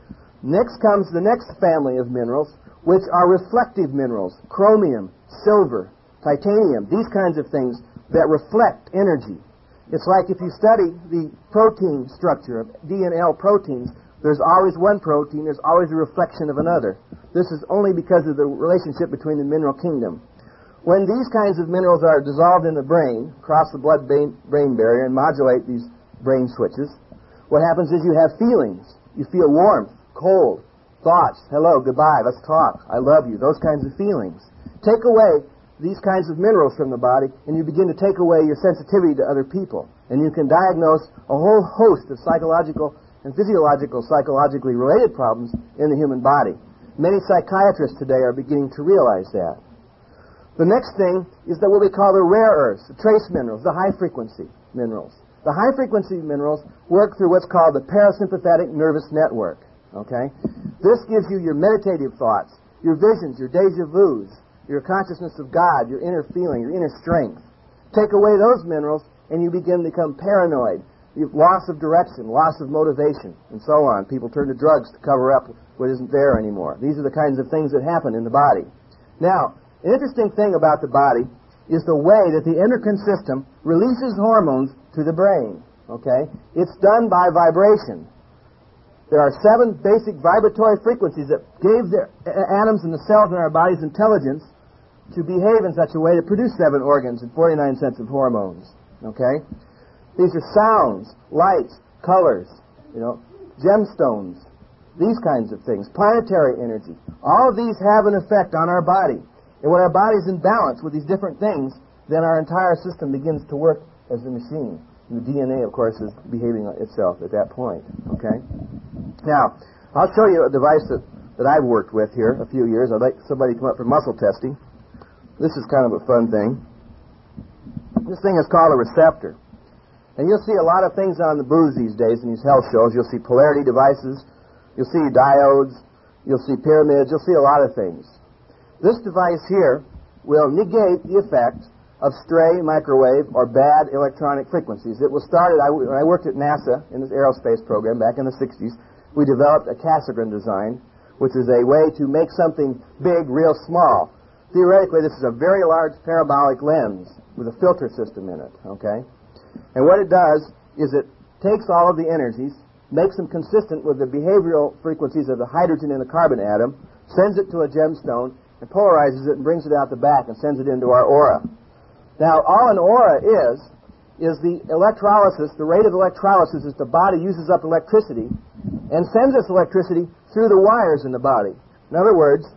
Next comes the next family of minerals, which are reflective minerals, chromium, silver, titanium, these kinds of things that reflect energy. It's like if you study the protein structure of D and L proteins, there's always one protein, there's always a reflection of another. This is only because of the relationship between the mineral kingdom. When these kinds of minerals are dissolved in the brain, cross the blood-brain barrier and modulate these brain switches, what happens is you have feelings. You feel warmth, cold, thoughts, hello, goodbye, let's talk, I love you, those kinds of feelings. Take away these kinds of minerals from the body, and you begin to take away your sensitivity to other people. And you can diagnose a whole host of psychological and physiological, psychologically related problems in the human body. Many psychiatrists today are beginning to realize that. The next thing is that what we call the rare earths, the trace minerals, the high-frequency minerals. The high-frequency minerals work through what's called the parasympathetic nervous network. Okay? This gives you your meditative thoughts, your visions, your déjà vus, your consciousness of God, your inner feeling, your inner strength. Take away those minerals, and you begin to become paranoid. You have loss of direction, loss of motivation, and so on. People turn to drugs to cover up what isn't there anymore. These are the kinds of things that happen in the body. Now, an interesting thing about the body is the way that the endocrine system releases hormones to the brain. Okay? It's done by vibration. There are 7 basic vibratory frequencies that gave the atoms and the cells in our bodies intelligence to behave in such a way to produce 7 organs and 49 sets of hormones. Okay? These are sounds, lights, colors, gemstones, these kinds of things, planetary energy. All of these have an effect on our body. And when our body is in balance with these different things, then our entire system begins to work as a machine. And the DNA, of course, is behaving itself at that point. Okay? Now, I'll show you a device that I've worked with here a few years. I'd like somebody to come up for muscle testing. This is kind of a fun thing. This thing is called a receptor. And you'll see a lot of things on the booths these days in these health shows. You'll see polarity devices. You'll see diodes. You'll see pyramids. You'll see a lot of things. This device here will negate the effect of stray microwave or bad electronic frequencies. It was started, when I worked at NASA in this aerospace program back in the 60s, we developed a Cassegrain design, which is a way to make something big real small. Theoretically, this is a very large parabolic lens with a filter system in it, okay? And what it does is it takes all of the energies, makes them consistent with the behavioral frequencies of the hydrogen in the carbon atom, sends it to a gemstone, and polarizes it and brings it out the back and sends it into our aura. Now, all an aura is the electrolysis, the rate of electrolysis is the body uses up electricity and sends us electricity through the wires in the body. In other words,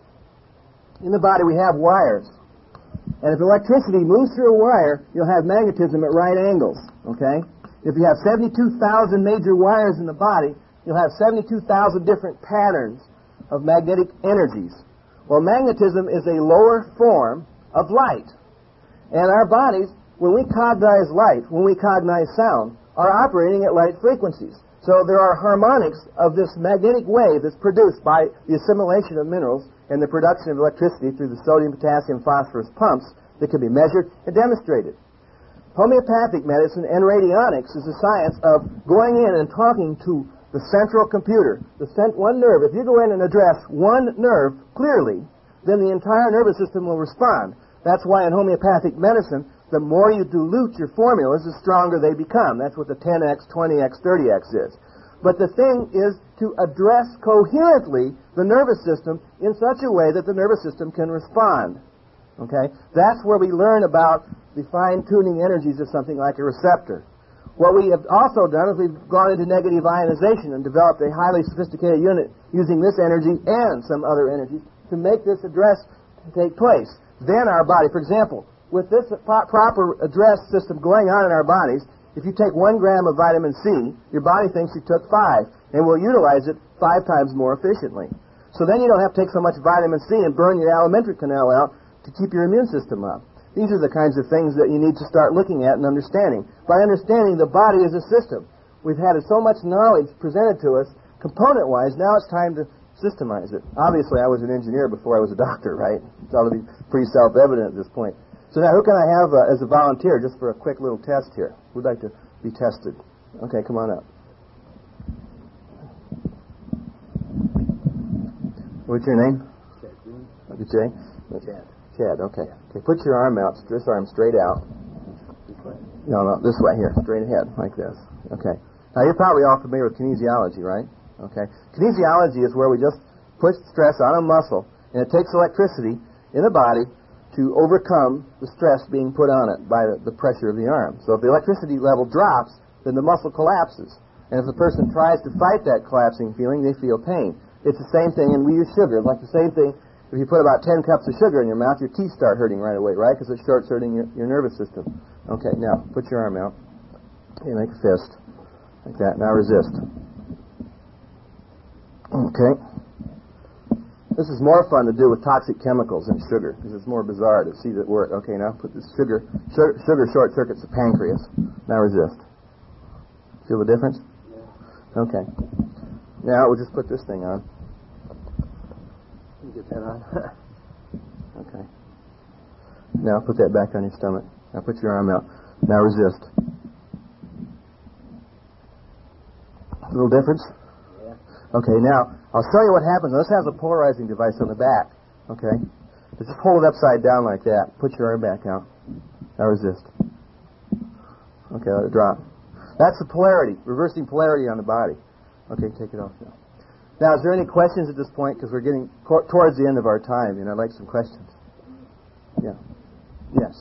in the body we have wires. And if electricity moves through a wire, you'll have magnetism at right angles. Okay? If you have 72,000 major wires in the body, you'll have 72,000 different patterns of magnetic energies. Well, magnetism is a lower form of light. And our bodies, when we cognize light, when we cognize sound, are operating at light frequencies. So there are harmonics of this magnetic wave that's produced by the assimilation of minerals and the production of electricity through the sodium, potassium, phosphorus pumps that can be measured and demonstrated. Homeopathic medicine and radionics is the science of going in and talking to the central computer, one nerve. If you go in and address one nerve clearly, then the entire nervous system will respond. That's why in homeopathic medicine, the more you dilute your formulas, the stronger they become. That's what the 10x, 20x, 30x is. But the thing is to address coherently the nervous system in such a way that the nervous system can respond. Okay? That's where we learn about the fine-tuning energies of something like a receptor. What we have also done is we've gone into negative ionization and developed a highly sophisticated unit using this energy and some other energies to make this address take place. Then our body, for example, with this proper address system going on in our bodies, if you take 1 gram of vitamin C, your body thinks you took 5, and will utilize it 5 times more efficiently. So then you don't have to take so much vitamin C and burn your alimentary canal out to keep your immune system up. These are the kinds of things that you need to start looking at and understanding. By understanding the body as a system, we've had so much knowledge presented to us, component-wise, now it's time to systemize it. Obviously, I was an engineer before I was a doctor, right? It's ought to be pretty self-evident at this point. So now, who can I have as a volunteer just for a quick little test here? Who'd like to be tested? Okay, come on up. What's your name? Jay. Chad. Chad, okay. Okay, put your arm out, this arm straight out. No, this way here, straight ahead, like this. Okay. Now, you're probably all familiar with kinesiology, right? Okay. Kinesiology is where we just push stress on a muscle, and it takes electricity in the body to overcome the stress being put on it by the pressure of the arm. So if the electricity level drops, then the muscle collapses. And if the person tries to fight that collapsing feeling, they feel pain. It's the same thing, and we use sugar. Like the same thing, if you put about 10 cups of sugar in your mouth, your teeth start hurting right away, right? Because it short-circuiting your nervous system. Okay, now, put your arm out. Okay, make a fist. Like that. Now resist. Okay. This is more fun to do with toxic chemicals than sugar, because it's more bizarre to see that work. Okay, now put this sugar short-circuits the pancreas. Now resist. Feel the difference? Yeah. Okay. Now we'll just put this thing on. Get that on. Okay. Now put that back on your stomach. Now put your arm out. Now resist. A little difference? Yeah. Okay, now I'll show you what happens. This has a polarizing device on the back. Okay? Just hold it upside down like that. Put your arm back out. Now resist. Okay, let it drop. That's the polarity, reversing polarity on the body. Okay, take it off now. Now, is there any questions at this point? Because we're getting towards the end of our time, and I'd like some questions. Yeah. Yes.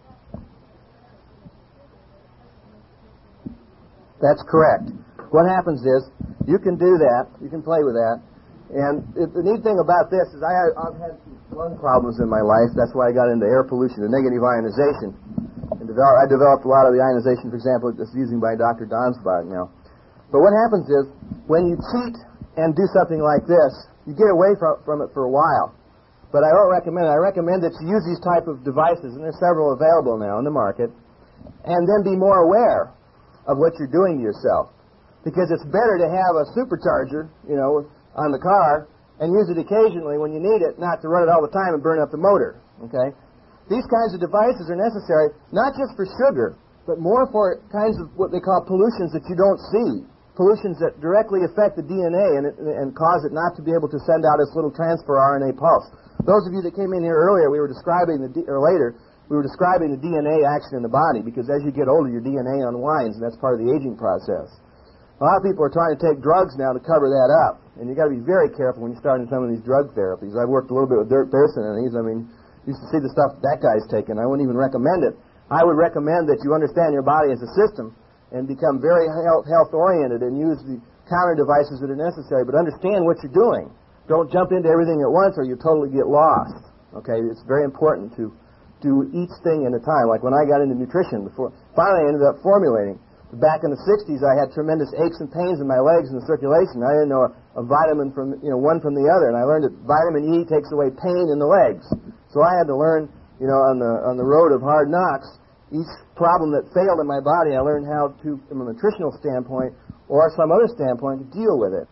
That's correct. What happens is, you can do that, you can play with that, and the neat thing about this is I've had some lung problems in my life. That's why I got into air pollution and negative ionization. And I developed a lot of the ionization, for example, that's used by Dr. Donsbach now. But what happens is, when you cheat and do something like this, you get away from it for a while. But I don't recommend it. I recommend that you use these type of devices, and there's several available now in the market, and then be more aware of what you're doing to yourself. Because it's better to have a supercharger, on the car, and use it occasionally when you need it, not to run it all the time and burn up the motor. Okay? These kinds of devices are necessary, not just for sugar, but more for kinds of what they call pollutions that you don't see. Pollutions that directly affect the DNA and cause it not to be able to send out its little transfer RNA pulse. Those of you that came in here earlier, we were describing the DNA action in the body, because as you get older, your DNA unwinds, and that's part of the aging process. A lot of people are trying to take drugs now to cover that up, and you've got to be very careful when you start in some of these drug therapies. I've worked a little bit with Dirk Pearson and these. Used to see the stuff that guy's taking. I wouldn't even recommend it. I would recommend that you understand your body as a system and become very health-oriented and use the counter devices that are necessary, but understand what you're doing. Don't jump into everything at once or you totally get lost. Okay, it's very important to do each thing at a time. Like when I got into nutrition, finally I ended up formulating. Back in the 60s, I had tremendous aches and pains in my legs and the circulation. I didn't know a vitamin from, one from the other, and I learned that vitamin E takes away pain in the legs. So I had to learn, on the road of hard knocks, each problem that failed in my body, I learned how to, from a nutritional standpoint or some other standpoint, to deal with it.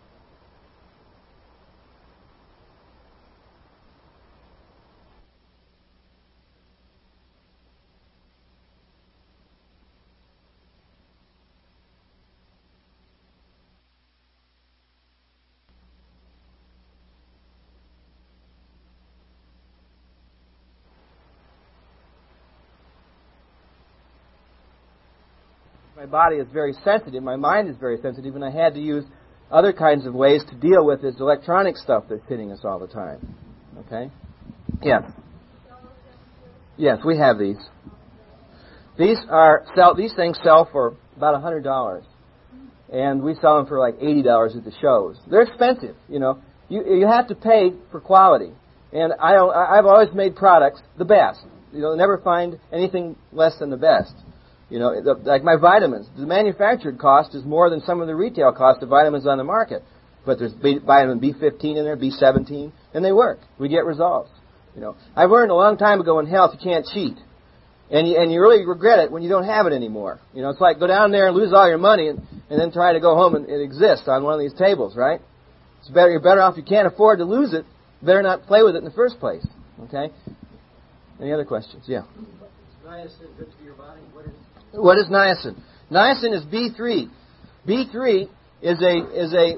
My body is very sensitive, my mind is very sensitive, and I had to use other kinds of ways to deal with this electronic stuff that's hitting us all the time. Okay? Yes. Yes, we have these. These things sell for about $100, and we sell them for like $80 at the shows. They're expensive, you know. You have to pay for quality, and I've always made products the best. You'll never find anything less than the best. You know, like my vitamins, the manufactured cost is more than some of the retail cost of vitamins on the market. But there's vitamin B15 in there, B17, and they work. We get results. You know, I've learned a long time ago in health you can't cheat, and you really regret it when you don't have it anymore. You know, it's like go down there and lose all your money and then try to go home and exist on one of these tables, right? You're better off if you can't afford to lose it. Better not play with it in the first place. Okay. Any other questions? Yeah. Is niacin good for your body? What is niacin? Niacin is B3. B3 is a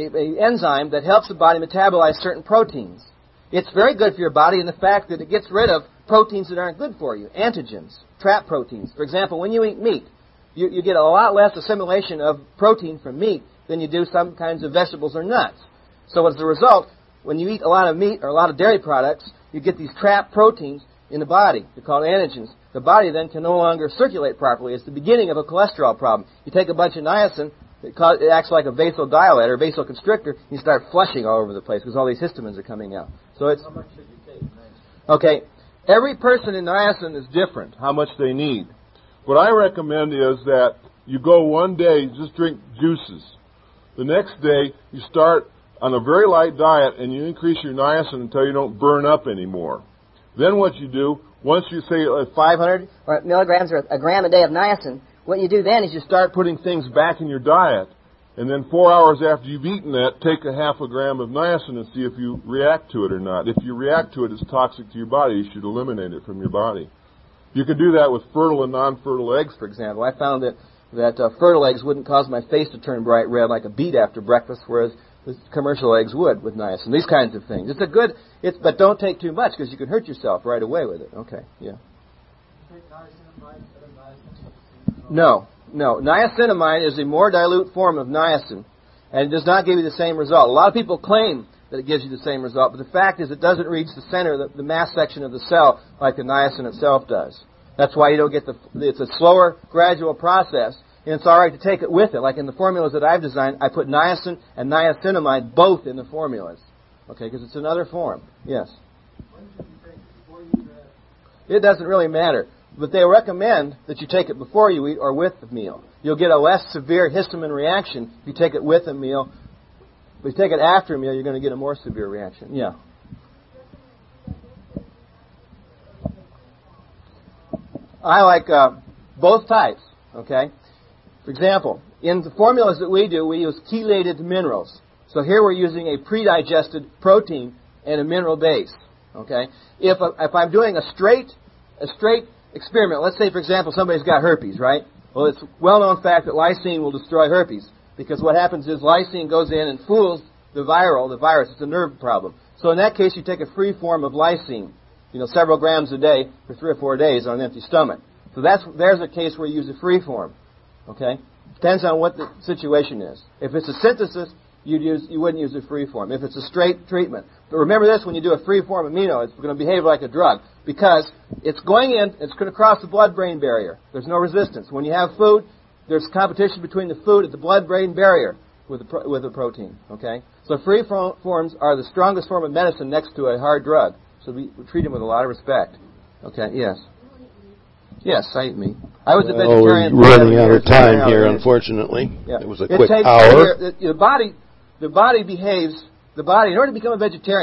enzyme that helps the body metabolize certain proteins. It's very good for your body in the fact that it gets rid of proteins that aren't good for you, antigens, trap proteins. For example, when you eat meat, you get a lot less assimilation of protein from meat than you do some kinds of vegetables or nuts. So as a result, when you eat a lot of meat or a lot of dairy products, you get these trap proteins in the body. They're called antigens. The body then can no longer circulate properly. It's the beginning of a cholesterol problem. You take a bunch of niacin, it acts like a vasodilator, vasoconstrictor, you start flushing all over the place because all these histamines are coming out. So it's... How much should you take? Okay. Every person in niacin is different, how much they need. What I recommend is that you go one day, just drink juices. The next day, you start on a very light diet and you increase your niacin until you don't burn up anymore. Then what you do, once you say 500 or milligrams or a gram a day of niacin, what you do then is you start putting things back in your diet, and then 4 hours after you've eaten that, take a half a gram of niacin and see if you react to it or not. If you react to it, it's toxic to your body. You should eliminate it from your body. You can do that with fertile and non-fertile eggs, for example. I found that fertile eggs wouldn't cause my face to turn bright red like a beet after breakfast, whereas the commercial eggs would with niacin. These kinds of things. But don't take too much because you can hurt yourself right away with it. Okay, yeah. No. Niacinamide is a more dilute form of niacin, and it does not give you the same result. A lot of people claim that it gives you the same result, but the fact is it doesn't reach the center, the mass section of the cell, like the niacin itself does. That's why you don't get it's a slower, gradual process, and it's all right to take it with it. Like in the formulas that I've designed, I put niacin and niacinamide both in the formulas, okay, because it's another form. Yes. When should you take it? Before you eat? It doesn't really matter. But they recommend that you take it before you eat or with the meal. You'll get a less severe histamine reaction if you take it with a meal. But if you take it after a meal, you're going to get a more severe reaction. Yeah. I like both types, okay? For example, in the formulas that we do, we use chelated minerals. So here we're using a pre-digested protein and a mineral base, okay? If I'm doing a straight experiment. Let's say, for example, somebody's got herpes, right? Well, it's a well-known fact that lysine will destroy herpes because what happens is lysine goes in and fools the virus. It's a nerve problem. So in that case, you take a free form of lysine, several grams a day for 3 or 4 days on an empty stomach. So there's a case where you use a free form, okay? Depends on what the situation is. If it's a synthesis, you wouldn't use a free form. If it's a straight treatment. But remember this, when you do a free form amino, it's going to behave like a drug because it's going in, it's going to cross the blood-brain barrier. There's no resistance. When you have food, there's competition between the food and the blood-brain barrier with the protein, okay? So free forms are the strongest form of medicine next to a hard drug. So we treat them with a lot of respect. Okay, yes. Yes, I eat meat. I was a vegetarian. We're running out of time here, unfortunately. Yeah. It was a quick hour. The body behaves. In order to become a vegetarian,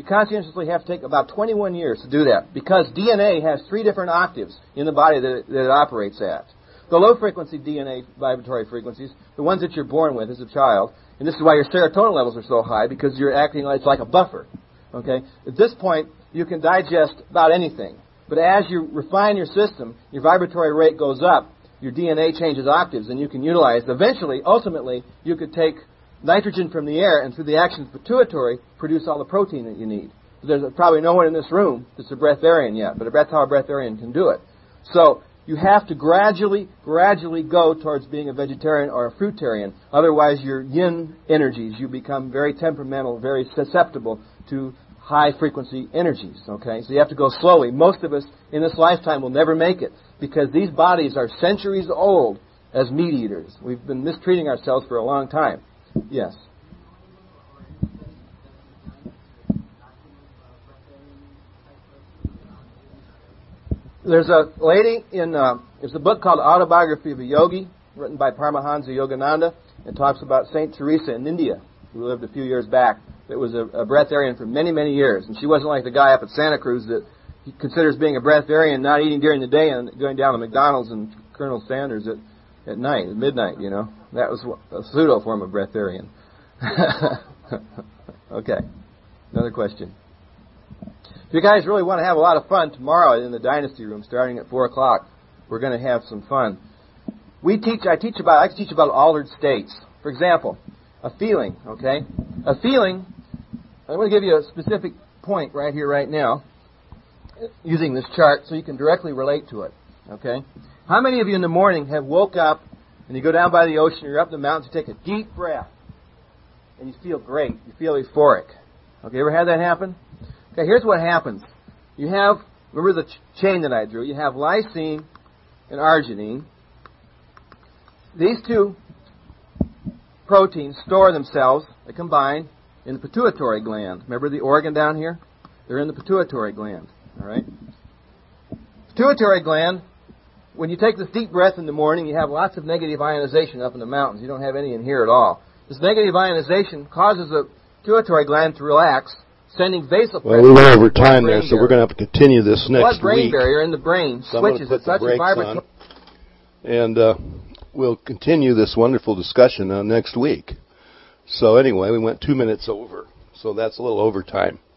You conscientiously have to take about 21 years to do that because DNA has 3 different octaves in the body that it operates at. The low-frequency DNA vibratory frequencies, the ones that you're born with as a child, and this is why your serotonin levels are so high because you're acting like it's like a buffer. Okay? At this point, you can digest about anything. But as you refine your system, your vibratory rate goes up, your DNA changes octaves, and you can utilize, eventually, ultimately, you could take nitrogen from the air and through the action of the pituitary produce all the protein that you need. There's probably no one in this room that's a breatharian yet, but that's how a breatharian can do it. So you have to gradually go towards being a vegetarian or a fruitarian. Otherwise, your yin energies, you become very temperamental, very susceptible to high-frequency energies, okay? So you have to go slowly. Most of us in this lifetime will never make it because these bodies are centuries old as meat eaters. We've been mistreating ourselves for a long time. Yes? There's a lady there's a book called Autobiography of a Yogi, written by Paramahansa Yogananda. It talks about St. Teresa in India, who lived a few years back, that was a breatharian for many, many years. And she wasn't like the guy up at Santa Cruz that he considers being a breatharian, not eating during the day and going down to McDonald's and Colonel Sanders at night, at midnight, you know. That was a pseudo form of breatharian. Okay. Another question. If you guys really want to have a lot of fun tomorrow in the Dynasty Room, starting at 4 o'clock, we're going to have some fun. I teach about altered states. For example, a feeling, okay? A feeling, I'm going to give you a specific point right here, right now, using this chart so you can directly relate to it, okay? How many of you in the morning have woke up and you go down by the ocean, you're up in the mountains, you take a deep breath, and you feel great, you feel euphoric. Okay, ever had that happen? Okay, here's what happens. You have, remember the chain that I drew, you have lysine and arginine. These two proteins store themselves, they combine in the pituitary gland. Remember the organ down here? They're in the pituitary gland, all right? Pituitary gland, when you take this deep breath in the morning, you have lots of negative ionization up in the mountains. You don't have any in here at all. This negative ionization causes the pituitary gland to relax, sending vasopressin. Well, we went over time there, so we're going to have to continue this next week. Blood-brain barrier in the brain switches at such a vibratory... And we'll continue this wonderful discussion next week. So anyway, we went 2 minutes over, so that's a little overtime.